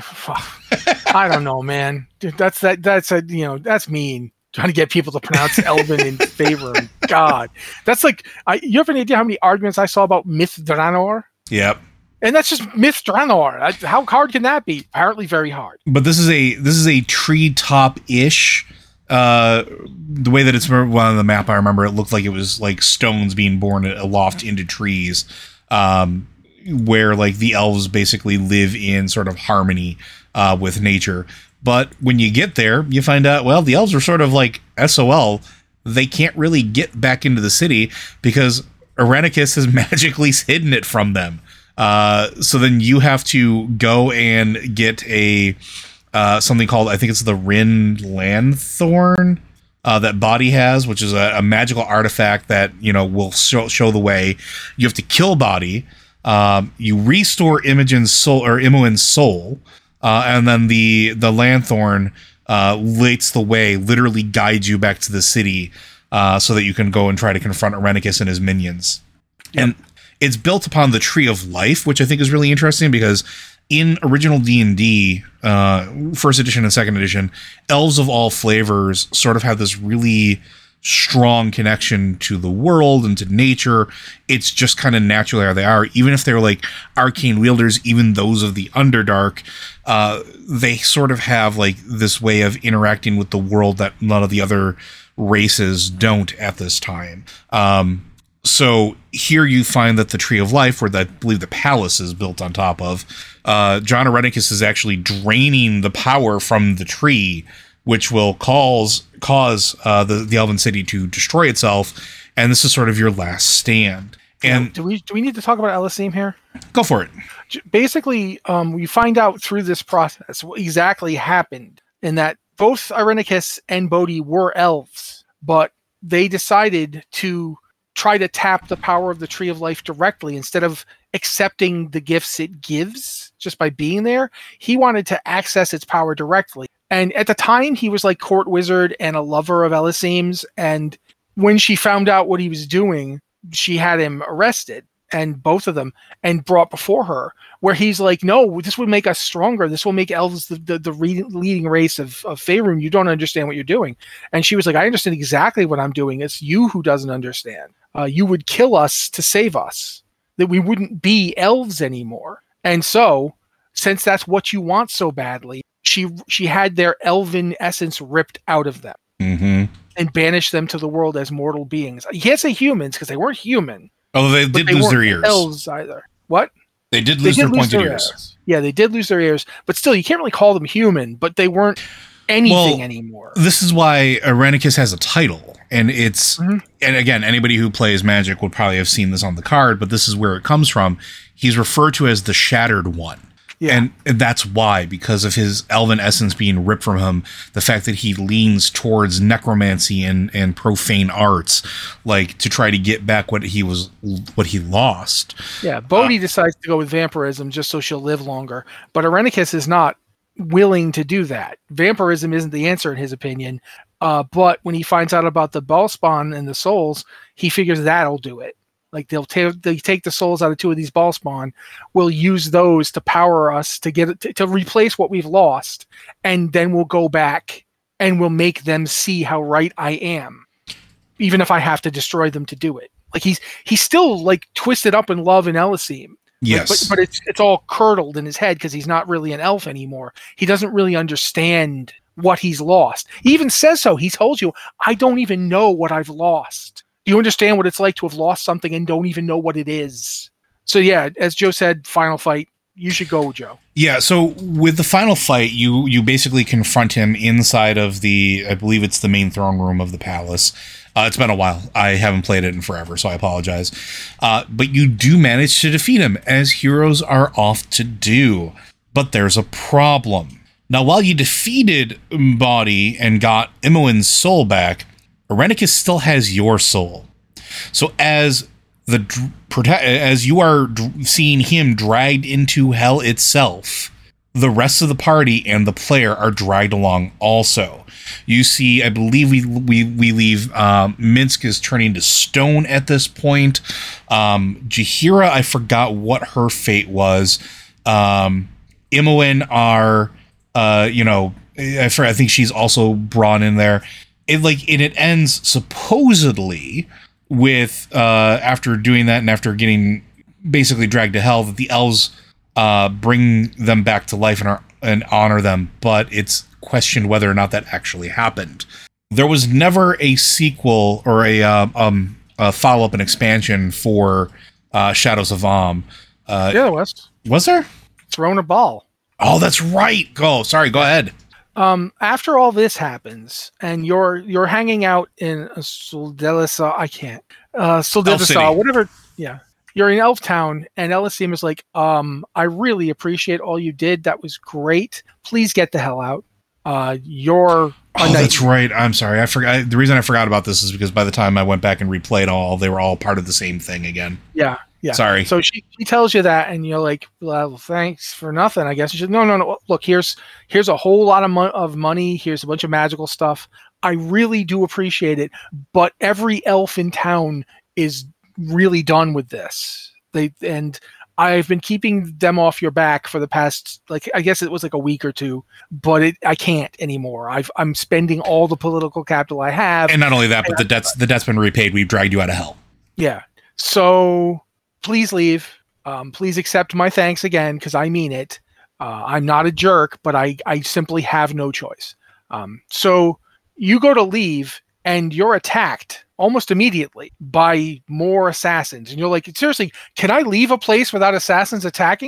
I, I don't know, man. Dude, that's that. That's a you know that's mean. Trying to get people to pronounce Elven in favor of God. That's like I, you have any idea how many arguments I saw about Myth Dranor? Yep. And that's just Myth Dranor. I, how hard can that be? Apparently, very hard. But this is a this is a treetop ish. Uh, the way that it's well, on the map, I remember it looked like it was like stones being born aloft into trees. Um. Where like the elves basically live in sort of harmony uh, with nature. But when you get there, you find out, well, the elves are sort of like S O L. They can't really get back into the city because Irenicus has magically hidden it from them. Uh, so then you have to go and get a uh, something called, I think it's the Rin Lanthorn uh, that Bodhi has, which is a, a magical artifact that, you know, will show, show the way. You have to kill Bodhi. Um, you restore Imogen's soul or Imoen's soul, uh, and then the the Lanthorn uh, lights the way, literally guides you back to the city, uh, so that you can go and try to confront Irenicus and his minions. Yep. And it's built upon the Tree of Life, which I think is really interesting because in original D and D, uh, first edition and second edition, elves of all flavors sort of have this really strong connection to the world and to nature. It's just kind of naturally how they are. Even if they're like arcane wielders, even those of the Underdark, uh, they sort of have like this way of interacting with the world that none of the other races don't at this time. Um, so here you find that the Tree of Life, where the, I believe the palace is built on top of, uh, John Irenicus is actually draining the power from the tree, which will cause cause uh, the, the Elven City to destroy itself, and this is sort of your last stand. And yeah, do we do we need to talk about Elysium here? Go for it. Basically, um, we find out through this process what exactly happened, in that both Irenicus and Bodhi were elves, but they decided to try to tap the power of the Tree of Life directly instead of accepting the gifts it gives just by being there. He wanted to access its power directly. And at the time, he was like court wizard and a lover of Elysium's. And when she found out what he was doing, she had him arrested, and both of them, and brought before her, where he's like, no, this would make us stronger. This will make elves the, the, the re- leading race of, of Faerun. You don't understand what you're doing. And she was like, I understand exactly what I'm doing. It's you who doesn't understand. Uh, you would kill us to save us, that we wouldn't be elves anymore. And so, since that's what you want so badly, she she had their elven essence ripped out of them. Mm-hmm. And banished them to the world as mortal beings. You can't say humans because they weren't human. Oh, they did they lose their ears. Elves either. What? They did lose they did their lose pointed their ears. ears. Yeah, they did lose their ears, but still, you can't really call them human. But they weren't anything well, anymore. This is why Irenicus has a title, and it's mm-hmm. and again, anybody who plays Magic would probably have seen this on the card, but this is where it comes from. He's referred to as the Shattered One. Yeah. And, and that's why, because of his elven essence being ripped from him, the fact that he leans towards necromancy and, and profane arts, like to try to get back what he was, what he lost. Yeah, Bodhi uh, decides to go with vampirism just so she'll live longer, but Irenicus is not willing to do that. Vampirism isn't the answer in his opinion, uh, but when he finds out about the Ballspawn and the souls, he figures that'll do it. Like they'll, ta- they take the souls out of two of these Ballspawn. We'll use those to power us to get to, to replace what we've lost, and then we'll go back and we'll make them see how right I am, even if I have to destroy them to do it. Like he's he's still like twisted up in love and Elysium. Yes, like, but but it's it's all curdled in his head because he's not really an elf anymore. He doesn't really understand what he's lost. He even says so. He told you, I don't even know what I've lost. Do you understand what it's like to have lost something and don't even know what it is? So yeah, as Joe said, final fight, you should go, Joe. Yeah, so with the final fight, you you basically confront him inside of the, I believe it's the main throne room of the palace. Uh, it's been a while. I haven't played it in forever, so I apologize. Uh, but you do manage to defeat him, as heroes are oft to do. But there's a problem. Now, while you defeated Bodhi and got Imoen's soul back, Irenicus still has your soul. So as the as you are seeing him dragged into hell itself, the rest of the party and the player are dragged along also. You see, I believe we we we leave um, Minsc is turning to stone at this point. Um, Jaheira, I forgot what her fate was. Um, Imoen are, uh, you know, I, I think she's also brought in there. It like and it ends supposedly with uh, after doing that and after getting basically dragged to hell, that the elves uh, bring them back to life and are, and honor them, but it's questioned whether or not that actually happened. There was never a sequel or a uh, um a follow up and expansion for uh, Shadows of Amn. Uh, yeah, there was. Was there? Throne of Baal. Oh, that's right. Go. Sorry. Go ahead. Um, after all this happens, and you're you're hanging out in Soldelisa, I can't, uh, Soldelisa, whatever, yeah, you're in Elf Town, and Elysium is like, um, I really appreciate all you did. That was great. Please get the hell out. Uh, you're. Oh, that's right. I'm sorry. I forgot. The reason I forgot about this is because by the time I went back and replayed all, they were all part of the same thing again. Yeah. Yeah. Sorry. So she, she tells you that, and you're like, well, thanks for nothing, I guess. She said, no, no, no. Look, here's here's a whole lot of, mo- of money. Here's a bunch of magical stuff. I really do appreciate it, but every elf in town is really done with this. They and I've been keeping them off your back for the past, like, I guess it was like a week or two, but it, I can't anymore. I've, I'm spending all the political capital I have. And not only that, but the debt's the debt's been repaid. We've dragged you out of hell. Yeah. So please leave. Um, please accept my thanks again, because I mean it. Uh, I'm not a jerk, but I, I simply have no choice. Um, so you go to leave, and you're attacked almost immediately by more assassins. And you're like, seriously, can I leave a place without assassins attacking me?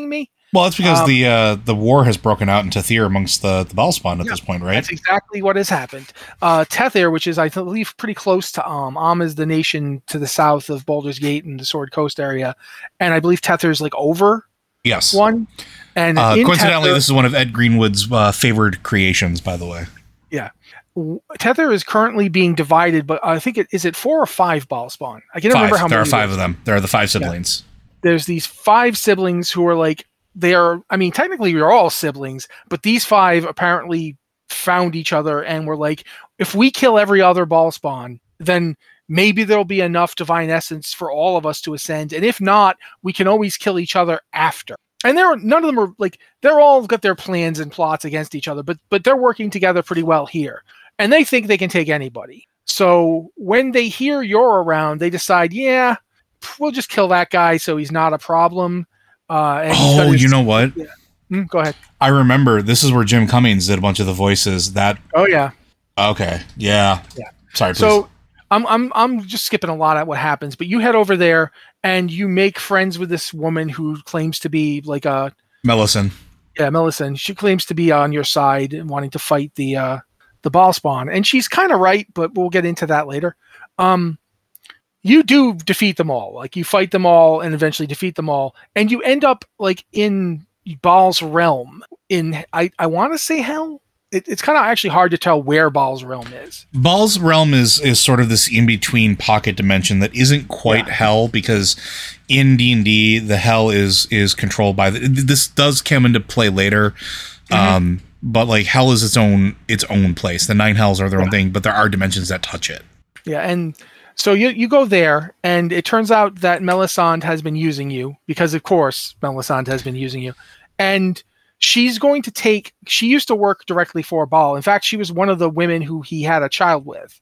Well, that's because Um, the uh, the war has broken out in Tethir amongst the the Ballspawn at Yeah, this point, right? That's exactly what has happened. Uh, Tethir, which is I believe pretty close to Am. Am is the nation to the south of Baldur's Gate and the Sword Coast area, and I believe Tethir is like over Yes. one. And Uh, in coincidentally, Tethir, this is one of Ed Greenwood's uh, favored creations, by the way. yeah, w- Tethir is currently being divided, but I think it is it four or five Ballspawn. I can't Five. remember how there many. are five there of them. There are the five siblings. There's these five siblings who are like they are. I mean, technically, we're all siblings, but these five apparently found each other and were like, if we kill every other Ballspawn, then maybe there'll be enough divine essence for all of us to ascend, and if not, we can always kill each other after. And they're none of them are like they're all got their plans and plots against each other, but but they're working together pretty well here, and they think they can take anybody. So when they hear you're around, they decide, yeah, we'll just kill that guy so he's not a problem. Uh, and he's got Oh, his- you know what? Yeah. Mm, go ahead. I remember this is where Jim Cummings did a bunch of the voices. That Oh yeah. okay, yeah, Yeah. Sorry, please. So I'm I'm I'm just skipping a lot at what happens, but you head over there and you make friends with this woman who claims to be like a Melisande. yeah, Millicent. She claims to be on your side and wanting to fight the uh, the Ballspawn, and she's kind of right, but we'll get into that later. Um, you do defeat them all, like you fight them all and eventually defeat them all, and you end up like in Baal's realm. In I I want to say hell. It, it's kind of actually hard to tell where Baal's realm is. Baal's realm is is sort of this in between pocket dimension that isn't quite Yeah. hell, because in D and D the hell is is controlled by the, this does come into play later. Mm-hmm. Um, but like hell is its own its own place. The nine hells are their own Yeah. thing, but there are dimensions that touch it. Yeah, and so you you go there, and it turns out that Melisande has been using you because, of course, Melisande has been using you, and she's going to take. She used to work directly for Baal. In fact, she was one of the women who he had a child with,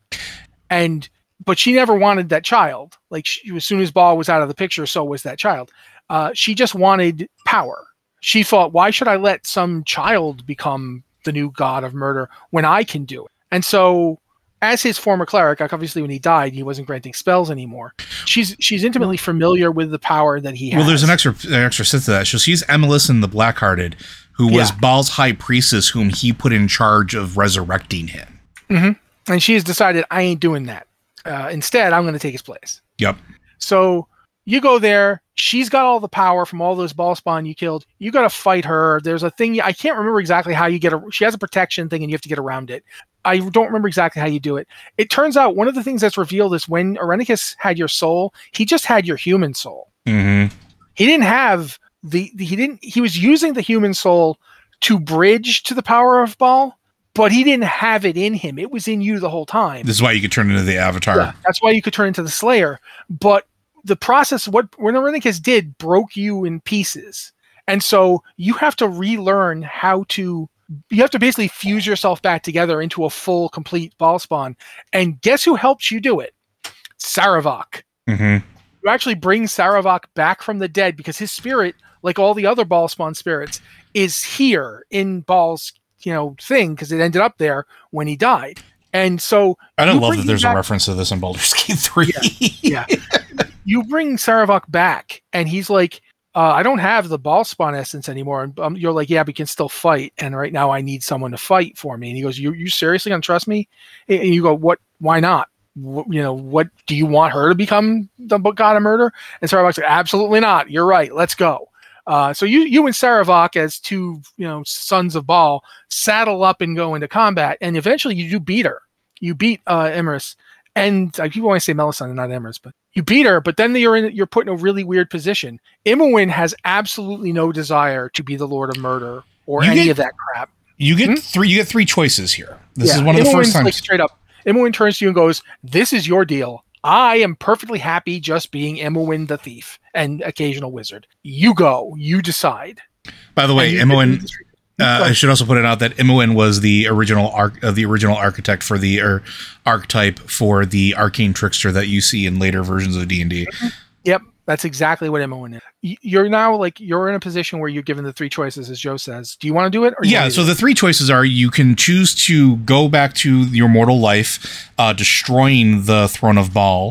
and but she never wanted that child. Like she, as soon as Baal was out of the picture, so was that child. Uh, she just wanted power. She thought, why should I let some child become the new god of murder when I can do it? And so, as his former cleric, like obviously when he died, he wasn't granting spells anymore. She's she's intimately familiar with the power that he has. Well, there's an extra an extra set to that. So she's Emelisn the Blackhearted, who was Yeah. Baal's high priestess, whom he put in charge of resurrecting him. Mm-hmm. And she has decided, I ain't doing that. Uh, instead, I'm going to take his place. Yep. So you go there. She's got all the power from all those Ballspawn you killed. You got to fight her. There's a thing. I can't remember exactly how you get. A, she has a protection thing, and you have to get around it. I don't remember exactly how you do it. It turns out one of the things that's revealed is when Irenicus had your soul, he just had your human soul. Mm-hmm. He didn't have the, the he didn't he was using the human soul to bridge to the power of Baal, but he didn't have it in him. It was in you the whole time. This is why you could turn into the Avatar. Yeah, that's why you could turn into the Slayer. But the process, what when Irenicus did, broke you in pieces, and so you have to relearn how to. You have to basically fuse yourself back together into a full, complete Ballspawn. And guess who helps you do it? Saravok. Mm-hmm. You actually bring Saravok back from the dead because his spirit, like all the other Ballspawn spirits, is here in Baal's, you know, thing because it ended up there when he died. And so I don't you love bring that him there's back- a reference to this in Baldur's Gate three. Yeah. You bring Saravok back, and he's like, uh, I don't have the Ballspawn essence anymore. And um, you're like, yeah, but you can still fight. And right now I need someone to fight for me. And he goes, you you seriously going to trust me? And you go, what? Why not? What, you know, what do you want her to become the god of murder? And Saravok's like, absolutely not. You're right. Let's go. Uh, so you you and Saravok, as two you know sons of Baal, saddle up and go into combat. And eventually you do beat her. You beat uh, Emrys. And uh, people want to say Melisande and not Emrys, but you beat her. But then you're in you're put in a really weird position. Imoen has absolutely no desire to be the Lord of Murder or You any get- of that crap. You get Hmm? three. You get three choices here. This Yeah, is one of the Imoen's first times. like straight up. Imoen turns to you and goes, "This is your deal. I am perfectly happy just being Imoen the thief and occasional wizard. You go. You decide." By the way, And you- Imoen. Uh, I should also put it out that Imoen was the original arc, uh, the original architect for the or archetype for the arcane trickster that you see in later versions of D and D. Yep, that's exactly what Imoen is. Y- You're now like you're in a position where you're given the three choices, as Joe says. Do you want to do it? Or do you Yeah, want to so do the three choices are: you can choose to go back to your mortal life, uh, destroying the throne of Baal,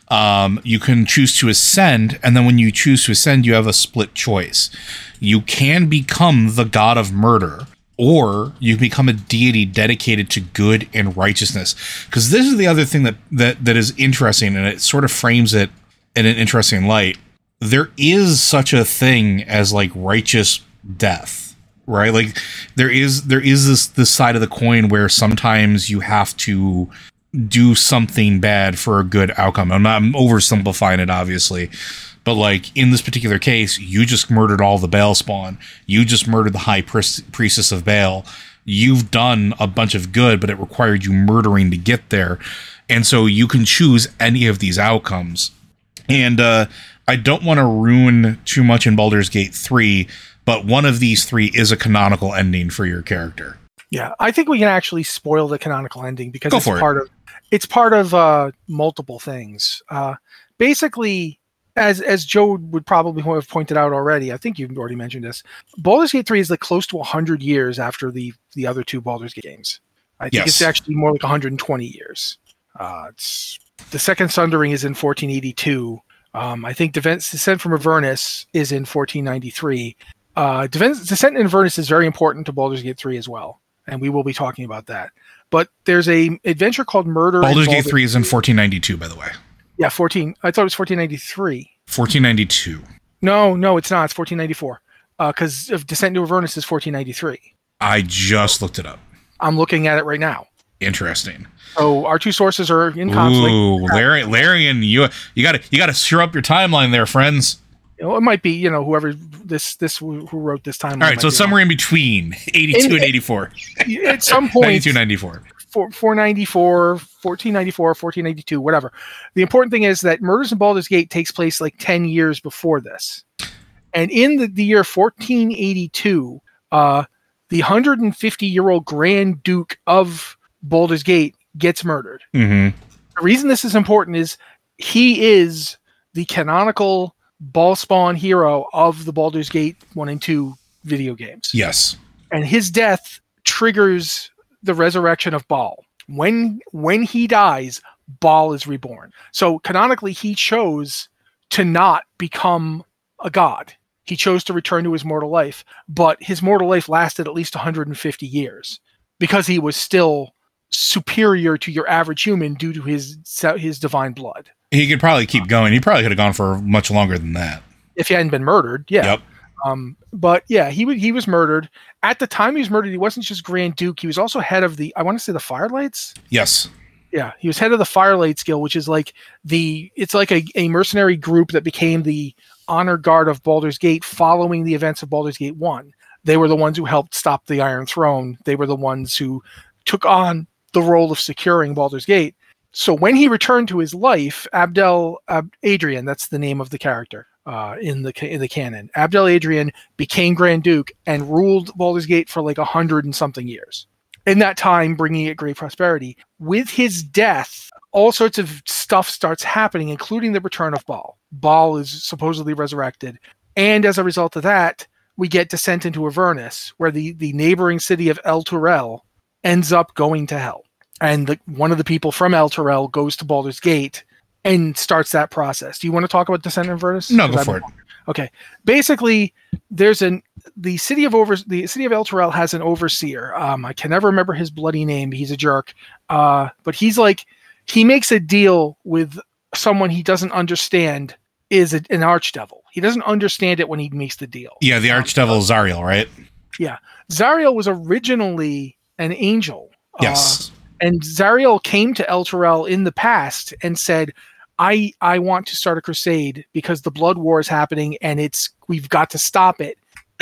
Um, you can choose to ascend, and then when you choose to ascend, you have a split choice. You can become the god of murder, or you become a deity dedicated to good and righteousness. Because this is the other thing that, that that is interesting, and it sort of frames it in an interesting light. There is such a thing as like righteous death, right? Like there is there is this this side of the coin where sometimes you have to do something bad for a good outcome. I'm not I'm oversimplifying it, obviously, but like in this particular case, you just murdered all the Baal spawn. You just murdered the high priestess of Baal. You've done a bunch of good, but it required you murdering to get there. And so you can choose any of these outcomes. And uh, I don't want to ruin too much in Baldur's Gate three, but one of these three is a canonical ending for your character. Yeah, I think we can actually spoil the canonical ending because Go it's for it. part of it's part of uh, multiple things. Uh, basically, as as Joe would probably have pointed out already, I think you've already mentioned this. Baldur's Gate three is like close to one hundred years after the the other two Baldur's Gate games. I think Yes. it's actually more like one hundred twenty years. Uh, it's the Second Sundering is in fourteen eighty-two. Um, I think Defense, Descent from Avernus is in fourteen ninety-three. Uh, Defense, Descent in Avernus is very important to Baldur's Gate three as well, and we will be talking about that. But there's a adventure called Murder. Baldur's in Gate three is in fourteen ninety-two, by the way. Yeah, fourteen. I thought it was fourteen ninety-three. fourteen ninety-two. No, no, it's not. It's fourteen ninety-four. Because of Descent into Avernus is fourteen ninety-three. I just looked it up. I'm looking at it right now. Interesting. So our two sources are in conflict. Ooh, Larry, Larian, you you got to you got to sure up your timeline there, friends. You know, it might be, you know, whoever this this who wrote this timeline. All right, so somewhere in between eighty-two In- and eighty-four. at some point, ninety-two, ninety-four. four- four ninety-four, fourteen ninety-four, fourteen ninety-two, whatever. The important thing is that Murders in Baldur's Gate takes place like ten years before this. And in the, the year fourteen eighty-two, uh, the one hundred fifty-year-old Grand Duke of Baldur's Gate gets murdered. Mm-hmm. The reason this is important is he is the canonical Baal spawn hero of the Baldur's Gate one and two video games. Yes. And his death triggers the resurrection of Baal. When when he dies, Baal is reborn. So canonically, he chose to not become a god. He chose to return to his mortal life, but his mortal life lasted at least one hundred fifty years because he was still superior to your average human due to his his divine blood. He could probably keep going. He probably could have gone for much longer than that. If he hadn't been murdered, yeah. Yep. Um, but yeah, he w- he was murdered. At the time he was murdered, he wasn't just Grand Duke. He was also head of the, I want to say the Firelights. Yes. Yeah, he was head of the Firelights Guild, which is like the, it's like a, a mercenary group that became the honor guard of Baldur's Gate following the events of Baldur's Gate one. They were the ones who helped stop the Iron Throne. They were the ones who took on the role of securing Baldur's Gate. So when he returned to his life, Abdel Ab- Adrian, that's the name of the character uh, in the in the canon, Abdel Adrian became Grand Duke and ruled Baldur's Gate for like a hundred and something years. In that time, bringing it great prosperity. With his death, all sorts of stuff starts happening, including the return of Baal. Baal is supposedly resurrected. And as a result of that, we get Descent into Avernus, where the, the neighboring city of El Turel ends up going to hell. And the, one of the people from El Turel goes to Baldur's Gate and starts that process. Do you want to talk about Descent into Avernus? No, go for it. Okay. Basically, there's an the city of over the city of El Turel has an overseer. Um, I can never remember his bloody name. He's a jerk. Uh, but he's like he makes a deal with someone he doesn't understand is a, an archdevil. He doesn't understand it when he makes the deal. Yeah, the archdevil Zariel, right? Yeah, Zariel was originally an angel. Yes. Uh, and Zariel came to El Turel in the past and said, I I want to start a crusade because the blood war is happening and it's we've got to stop it.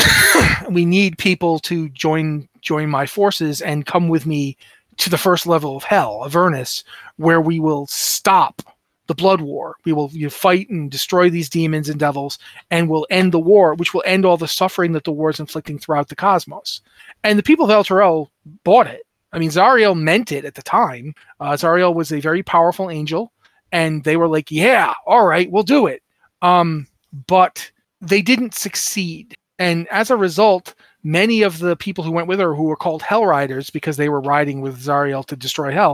We need people to join join my forces and come with me to the first level of hell, Avernus, where we will stop the blood war. We will you know, fight and destroy these demons and devils, and we'll end the war, which will end all the suffering that the war is inflicting throughout the cosmos. And the people of El Turel bought it. I mean, Zariel meant it at the time. Uh, Zariel was a very powerful angel. And they were like, yeah, all right, we'll do it. Um, but they didn't succeed. And as a result, many of the people who went with her, who were called Hell Riders because they were riding with Zariel to destroy hell,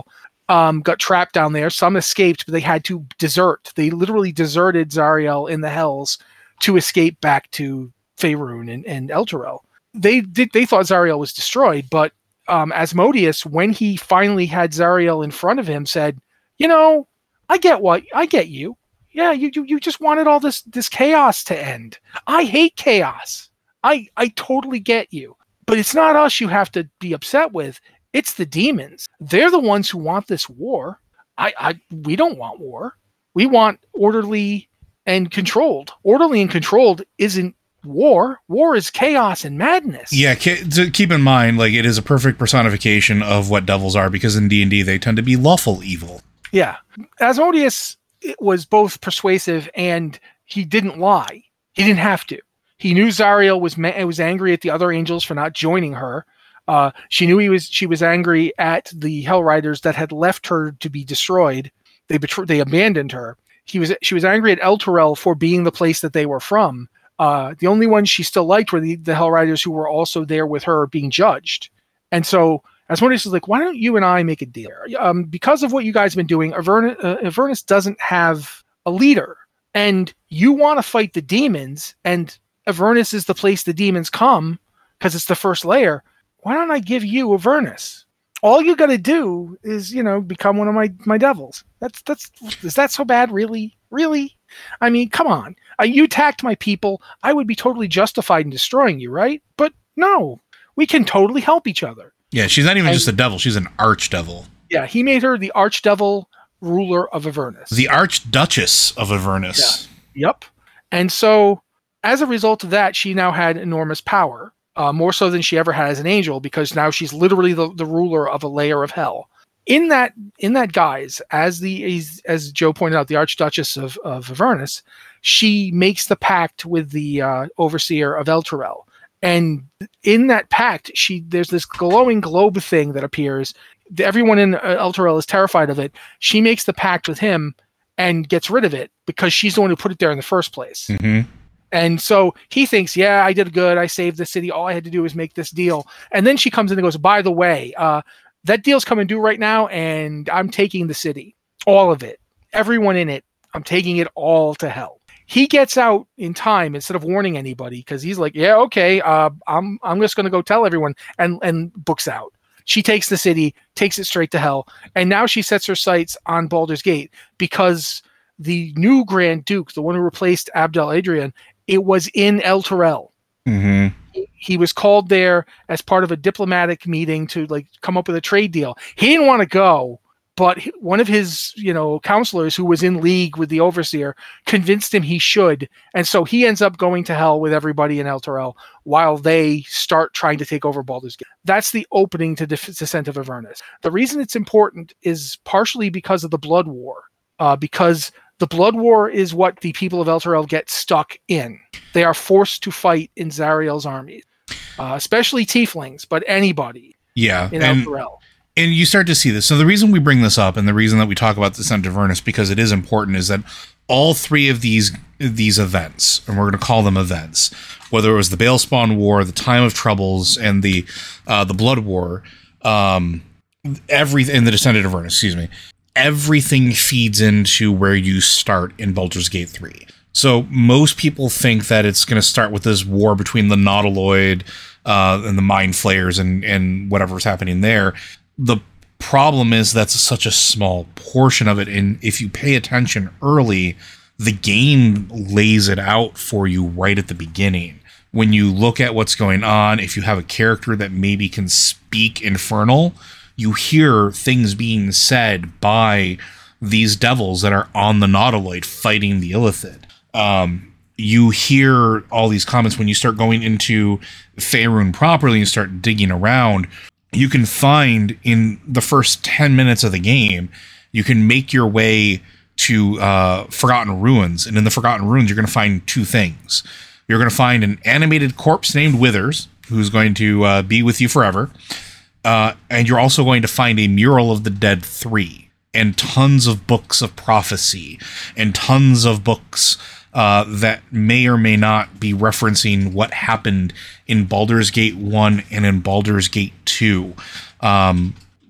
um, got trapped down there. Some escaped, but they had to desert. They literally deserted Zariel in the Hells to escape back to Faerun and, and Elturel. They did. They thought Zariel was destroyed, but um, Asmodeus, when he finally had Zariel in front of him, said, "You know, I get what I get you. Yeah, you you you just wanted all this this chaos to end. I hate chaos. I I totally get you. But it's not us you have to be upset with. It's the demons. They're the ones who want this war. I, I we don't want war. We want orderly and controlled. Orderly and controlled isn't war. War is chaos and madness." Yeah, to keep in mind, like, it is a perfect personification of what devils are, because in D and D they tend to be lawful evil. Yeah. Asmodeus was both persuasive and he didn't lie. He didn't have to. He knew Zariel was ma- was angry at the other angels for not joining her. Uh, she knew he was. She was angry at the Hell Riders that had left her to be destroyed. They betr- They abandoned her. He was. She was angry at Elturel for being the place that they were from. Uh, the only ones she still liked were the, the Hell Riders who were also there with her being judged. And so Asmodeus is like, "Why don't you and I make a deal? Um, because of what you guys have been doing, Avernus, uh, Avernus doesn't have a leader, and you want to fight the demons, and Avernus is the place the demons come because it's the first layer. Why don't I give you Avernus? All you got to do is, you know, become one of my, my devils. That's that's is that so bad? Really, really? I mean, come on. Uh, you attacked my people. I would be totally justified in destroying you, right? But no, we can totally help each other." Yeah, she's not even and, just a devil. She's an archdevil. Yeah, he made her the archdevil ruler of Avernus. The Archduchess of Avernus. Yeah. Yep. And so, as a result of that, she now had enormous power, uh, more so than she ever had as an angel, because now she's literally the, the ruler of a layer of hell. In that in that guise, as the as, as Joe pointed out, the Archduchess of, of Avernus, she makes the pact with the uh, overseer of Elturel. And in that pact, she there's this glowing globe thing that appears. Everyone in Elturel is terrified of it. She makes the pact with him and gets rid of it because she's the one who put it there in the first place. Mm-hmm. And so he thinks, yeah, I did good. I saved the city. All I had to do was make this deal. And then she comes in and goes, by the way, uh, that deal's coming due right now, and I'm taking the city. All of it. Everyone in it. I'm taking it all to hell. He gets out in time instead of warning anybody because he's like, yeah, okay, uh, I'm I'm just going to go tell everyone, and, and books out. She takes the city, takes it straight to hell, and now she sets her sights on Baldur's Gate because the new Grand Duke, the one who replaced Abdel Adrian, it was in Elturel. Mm-hmm. He was called there as part of a diplomatic meeting to like come up with a trade deal. He didn't want to go, but one of his, you know, counselors who was in league with the overseer convinced him he should. And so he ends up going to hell with everybody in Elturel while they start trying to take over Baldur's Gate. That's the opening to Def- Descent of Avernus. The reason it's important is partially because of the Blood War, uh, because the Blood War is what the people of Elturel get stuck in. They are forced to fight in Zariel's armies, uh, especially tieflings, but anybody yeah, in and, Elturel. And you start to see this. So the reason we bring this up and the reason that we talk about Descent of Avernus, because it is important, is that all three of these these events, and we're going to call them events, whether it was the Balespawn War, the Time of Troubles, and the uh, the Blood War, um, every in the Descent of Avernus, excuse me, everything feeds into where you start in Baldur's Gate three. So most people think that it's going to start with this war between the Nautiloid uh, and the Mind Flayers and, and whatever's happening there. The problem is that's such a small portion of it. And if you pay attention early, the game lays it out for you right at the beginning. When you look at what's going on, if you have a character that maybe can speak Infernal, you hear things being said by these devils that are on the Nautiloid fighting the Illithid. Um, you hear all these comments when you start going into Faerun properly and start digging around. You can find in the first ten minutes of the game, you can make your way to uh, Forgotten Ruins. And in the Forgotten Ruins, you're going to find two things. You're going to find an animated corpse named Withers, who's going to uh, be with you forever. Uh, and you're also going to find a Mural of the Dead three and tons of books of prophecy and tons of books uh, that may or may not be referencing what happened in Baldur's Gate one and in Baldur's Gate two. Um,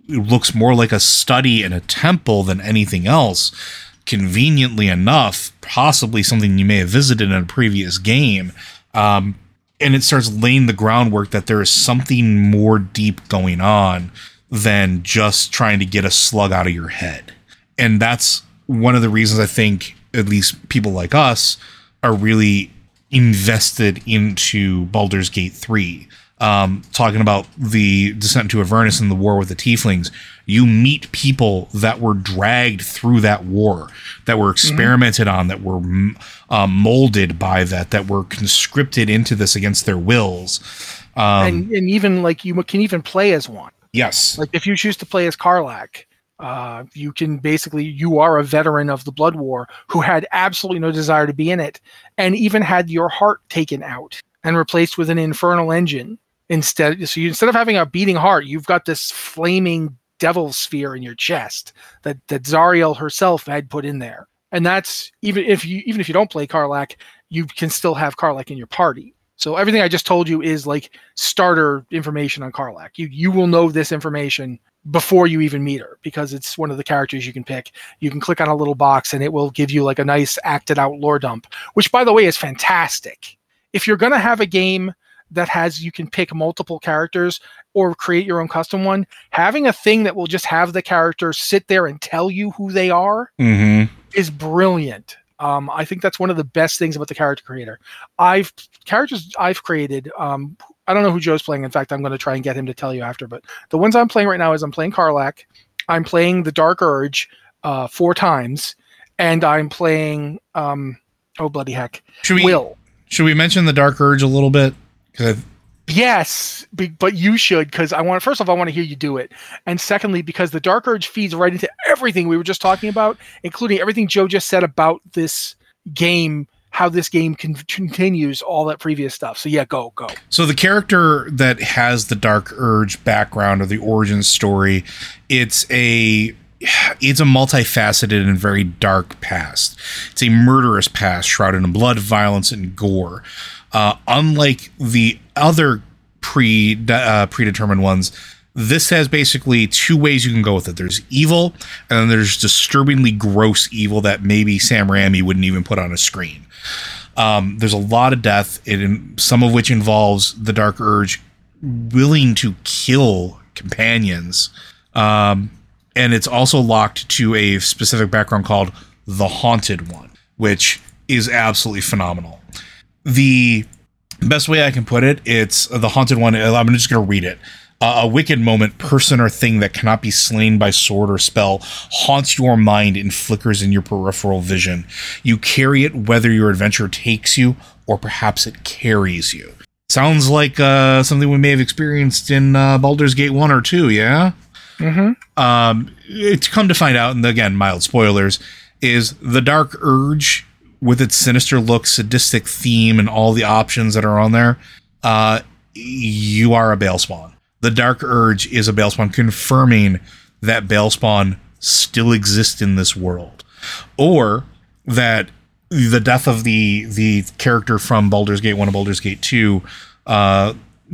looks more like a study and a temple than anything else. Conveniently enough, possibly something you may have visited in a previous game. Um, and it starts laying the groundwork that there is something more deep going on than just trying to get a slug out of your head. And that's one of the reasons I think at least people like us are really invested into Baldur's Gate three. Um, talking about the descent into Avernus and the war with the Tieflings, you meet people that were dragged through that war, that were experimented mm-hmm. on, that were um, molded by that, that were conscripted into this against their wills. Um, and, and even like you can even play as one. Yes. Like if you choose to play as Karlach, uh, you can basically, you are a veteran of the Blood War who had absolutely no desire to be in it and even had your heart taken out and replaced with an infernal engine. Instead, so you, instead of having a beating heart, you've got this flaming devil sphere in your chest that, that Zariel herself had put in there. And that's even if you even if you don't play Karlach, you can still have Karlach in your party. So everything I just told you is like starter information on Karlach. You you will know this information before you even meet her because it's one of the characters you can pick. You can click on a little box and it will give you like a nice acted out lore dump, which by the way is fantastic. If you're going to have a game that has you can pick multiple characters or create your own custom one, having a thing that will just have the character sit there and tell you who they are mm-hmm. is brilliant. Um, I think that's one of the best things about the character creator. I've characters I've created. Um, I don't know who Joe's playing. In fact, I'm going to try and get him to tell you after. But the ones I'm playing right now is I'm playing Karlach, I'm playing the Dark Urge uh, four times, and I'm playing um, oh bloody heck, should we, Will. Should we mention the Dark Urge a little bit? Yes, but you should, because I want. First of all, I want to hear you do it, and secondly, because the Dark Urge feeds right into everything we were just talking about, including everything Joe just said about this game, how this game con- continues all that previous stuff. So yeah, go go. So the character that has the Dark Urge background or the origin story, it's a. It's a multifaceted and very dark past. It's a murderous past shrouded in blood, violence, and gore. Uh, unlike the other pre uh, predetermined ones, this has basically two ways you can go with it. There's evil, and then there's disturbingly gross evil that maybe Sam Raimi wouldn't even put on a screen. Um, there's a lot of death, it, some of which involves the Dark Urge willing to kill companions. Um, and it's also locked to a specific background called the Haunted One, which is absolutely phenomenal. The best way I can put it, it's the Haunted One. I'm just going to read it. Uh, a wicked moment, person or thing that cannot be slain by sword or spell, haunts your mind and flickers in your peripheral vision. You carry it whether your adventure takes you or perhaps it carries you. Sounds like uh, something we may have experienced in uh, Baldur's Gate one or two, yeah? Mm-hmm. Um, to come to find out, and again, mild spoilers, is the Dark Urge, with its sinister look, sadistic theme, and all the options that are on there, uh, you are a Balespawn. The Dark Urge is a Balespawn, confirming that Balespawn still exists in this world. Or that the death of the the character from Baldur's Gate one and Baldur's Gate two, uh,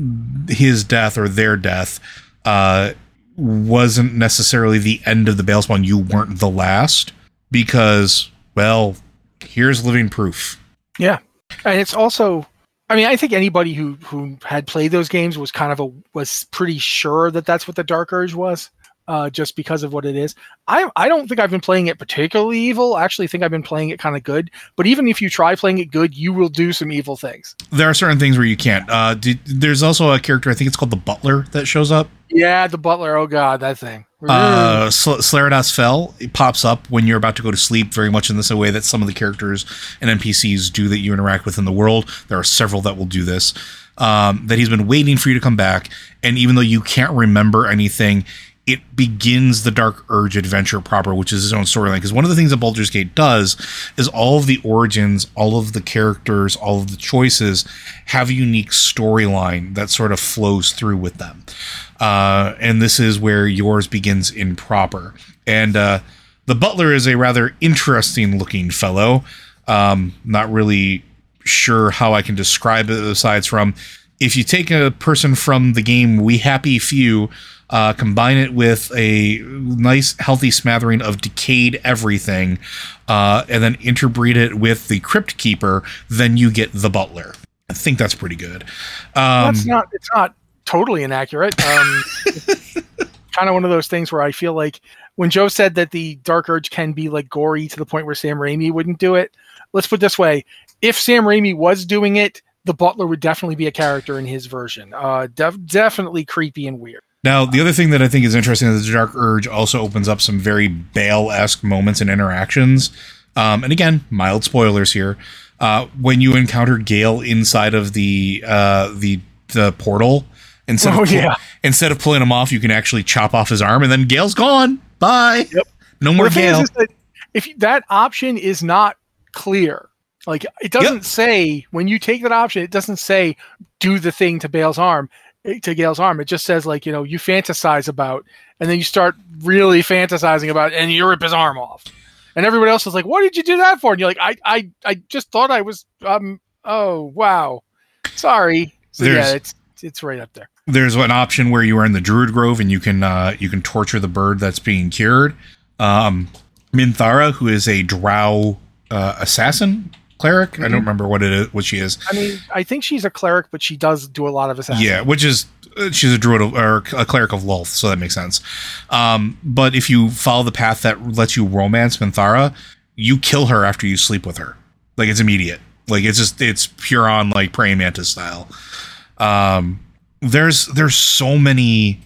his death or their death, uh, wasn't necessarily the end of the Balespawn. You weren't the last, because, well, here's living proof. Yeah. And it's also, I mean, I think anybody who, who had played those games was kind of a, was pretty sure that that's what the Dark Urge was, uh, just because of what it is. I I don't think I've been playing it particularly evil. I actually think I've been playing it kind of good. But even if you try playing it good, you will do some evil things. There are certain things where you can't. Uh, do, there's also a character, I think it's called the Butler, that shows up. Yeah, the Butler. Oh, God, that thing. Uh, Sl- Slaradas Fel, it pops up when you're about to go to sleep, very much in this way that some of the characters and N P Cs do that you interact with in the world. There are several that will do this. Um, that he's been waiting for you to come back, and even though you can't remember anything, it begins the Dark Urge adventure proper, which is his own storyline. Because one of the things that Baldur's Gate does is all of the origins, all of the characters, all of the choices have a unique storyline that sort of flows through with them. Uh, and this is where yours begins in proper. And uh, the Butler is a rather interesting looking fellow. Um, not really sure how I can describe it, aside from if you take a person from the game We Happy Few, uh, combine it with a nice, healthy smattering of decayed everything, uh, and then interbreed it with the Crypt Keeper, then you get the Butler. I think that's pretty good. Um, that's not. It's not totally inaccurate. Um, kind of one of those things where I feel like when Joe said that the Dark Urge can be like gory to the point where Sam Raimi wouldn't do it. Let's put it this way: if Sam Raimi was doing it, the Butler would definitely be a character in his version. Uh, def- definitely creepy and weird. Now, the other thing that I think is interesting is the Dark Urge also opens up some very Bale-esque moments and interactions. Um, and again, mild spoilers here. Uh, when you encounter Gale inside of the uh, the the portal, instead Oh, of pull- yeah. instead of pulling him off, you can actually chop off his arm, and then Gale's gone. Bye. Yep. No more The thing is, Gale. is that if you- that option is not clear, like it doesn't Yep. say when you take that option, it doesn't say do the thing to Bale's arm, eh, to Gale's arm. It just says like, you know, you fantasize about, and then you start really fantasizing about, and you rip his arm off. And everybody else is like, what did you do that for? And you're like, I, I, I just thought I was, um, oh, wow. Sorry. So There's- yeah, it's, it's right up there. There's an option where you are in the Druid Grove and you can uh, you can torture the bird that's being cured. Um, Minthara, who is a Drow uh, assassin cleric, I Mhm. don't remember what it is, what she is. I mean, I think she's a cleric, but she does do a lot of assassin. Yeah, which is uh, she's a druid of, or a cleric of Lolth, so that makes sense. Um, but if you follow the path that lets you romance Minthara, you kill her after you sleep with her. Like it's immediate. Like it's just it's pure on like praying mantis style. Um, there's there's so many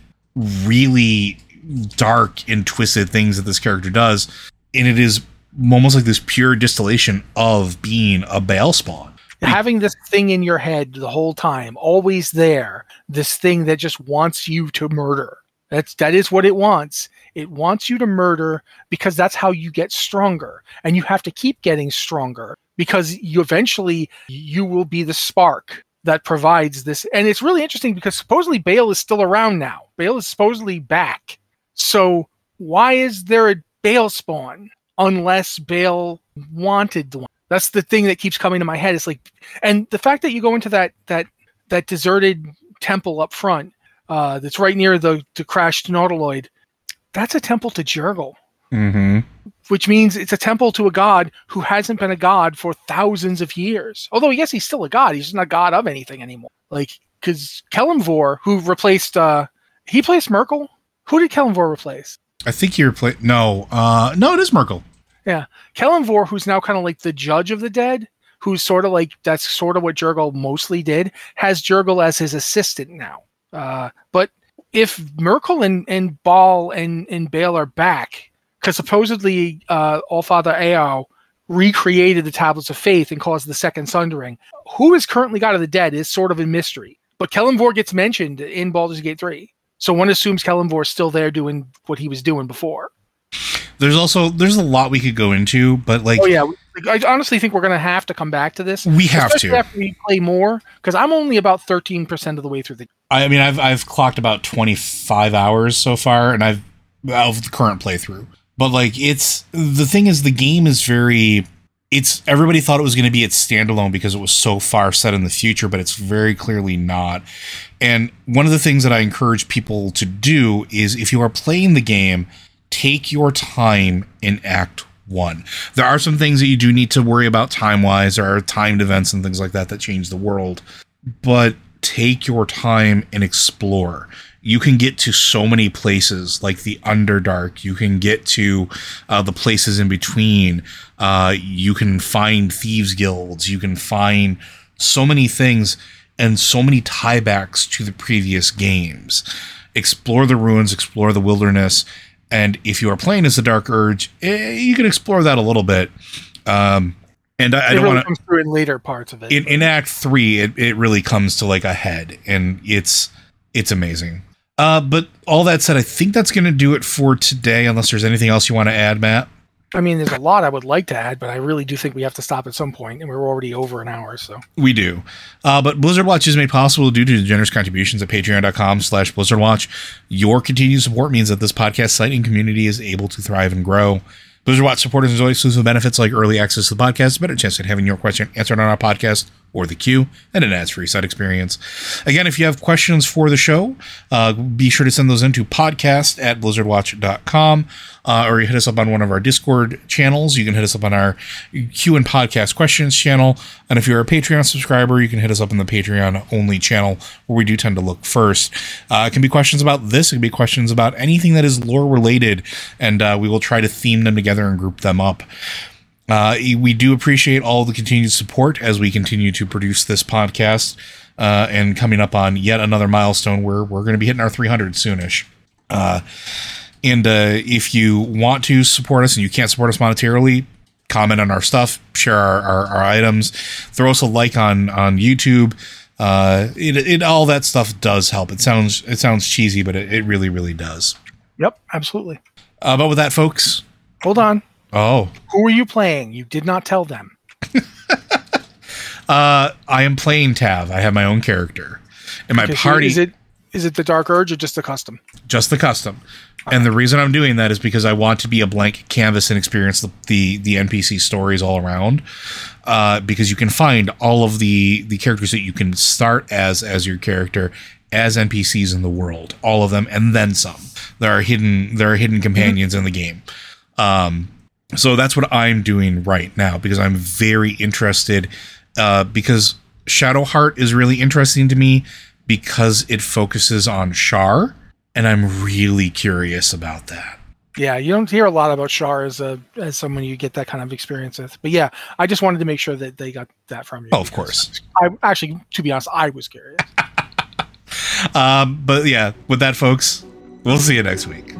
really dark and twisted things that this character does, and it is almost like this pure distillation of being a Bale spawn. Having this thing in your head the whole time, always there, this thing that just wants you to murder. That's that is what it wants. It wants you to murder because that's how you get stronger, and you have to keep getting stronger because you eventually you will be the spark that provides this. And it's really interesting because supposedly Bale is still around now. Bale is supposedly back. So why is there a Bale spawn unless Bale wanted one? That's the thing that keeps coming to my head. It's like, and the fact that you go into that that that deserted temple up front, uh, that's right near the, the crashed Nautiloid, that's a temple to Jurgle, Mm-hmm. which means it's a temple to a god who hasn't been a god for thousands of years. Although, yes, he's still a god. He's just not a god of anything anymore. Like, because Kelemvor, who replaced, uh, he replaced Merkel? Who did Kelemvor replace? I think you're play. No, uh, no, it is Merkel. Yeah. Kelemvor, who's now kind of like the judge of the dead, who's sort of like, that's sort of what Jurgle mostly did, has Jurgle as his assistant now. Uh, but if Merkel and, and Baal and, and Bale are back, because supposedly uh, Allfather Eao recreated the Tablets of Faith and caused the Second Sundering, who is currently God of the Dead is sort of a mystery. But Kelemvor gets mentioned in Baldur's Gate three. So one assumes Kelemvor is still there doing what he was doing before. There's also there's a lot we could go into, but like Oh yeah, I honestly think we're going to have to come back to this. we have Especially to. after we play more, because I'm only about thirteen percent of the way through the. I mean, I've I've clocked about twenty-five hours so far, and I've of the current playthrough. But like, it's the thing is, the game is very. It's everybody thought it was going to be its standalone because it was so far set in the future, but it's very clearly not. And one of the things that I encourage people to do is, if you are playing the game, take your time in Act One. There are some things that you do need to worry about time-wise. There are timed events and things like that that change the world, but take your time and explore. You can get to so many places like the Underdark. You can get to uh, the places in between. Uh, you can find thieves guilds. You can find so many things and so many tiebacks to the previous games. Explore the ruins, explore the wilderness. And if you are playing as the Dark Urge, eh, you can explore that a little bit. Um, and I, I it don't really want to. comes through in later parts of it. In, in Act Three, it, it really comes to like a head, and it's it's amazing. Uh, but all that said, I think that's going to do it for today. Unless there's anything else you want to add, Matt. I mean, there's a lot I would like to add, but I really do think we have to stop at some point, and we're already over an hour. So We do. Uh, but Blizzard Watch is made possible due to the generous contributions at patreon.com slash Blizzard Watch. Your continued support means that this podcast site and community is able to thrive and grow. Blizzard Watch supporters enjoy exclusive benefits like early access to the podcast, better chance at having your question answered on our podcast or the queue, and an ads-free site experience. Again, if you have questions for the show, uh, be sure to send those into podcast at blizzard watch dot com, uh, or you hit us up on one of our Discord channels. You can hit us up on our Q and Podcast Questions channel, and if you're a Patreon subscriber, you can hit us up in the Patreon-only channel, where we do tend to look first. Uh, it can be questions about this, it can be questions about anything that is lore-related, and uh, we will try to theme them together and group them up. Uh, we do appreciate all the continued support as we continue to produce this podcast, uh, and coming up on yet another milestone where we're going to be hitting our three hundred soonish. Uh, and uh, if you want to support us and you can't support us monetarily, comment on our stuff, share our, our, our items, throw us a like on on YouTube. Uh, it, it all that stuff does help. It sounds it sounds cheesy, but it, it really really does. Yep, absolutely. Uh, but with that, folks, hold on. Oh, who are you playing? You did not tell them. uh, I am playing Tav. I have my own character, and my okay, party. So is it is it the Dark Urge or just the custom? Just the custom. All and right. the reason I'm doing that is because I want to be a blank canvas and experience the the, the N P C stories all around. Uh, because you can find all of the the characters that you can start as as your character as N P Cs in the world, all of them, and then some. There are hidden there are hidden companions mm-hmm. in the game. Um. So that's what I'm doing right now, because I'm very interested, uh, because Shadowheart is really interesting to me because it focuses on Shar, and I'm really curious about that. Yeah, you don't hear a lot about Shar as a as someone you get that kind of experience with. But yeah, I just wanted to make sure that they got that from you. Oh, of course. I actually, to be honest, I was curious. um, but yeah, with that, folks, we'll see you next week.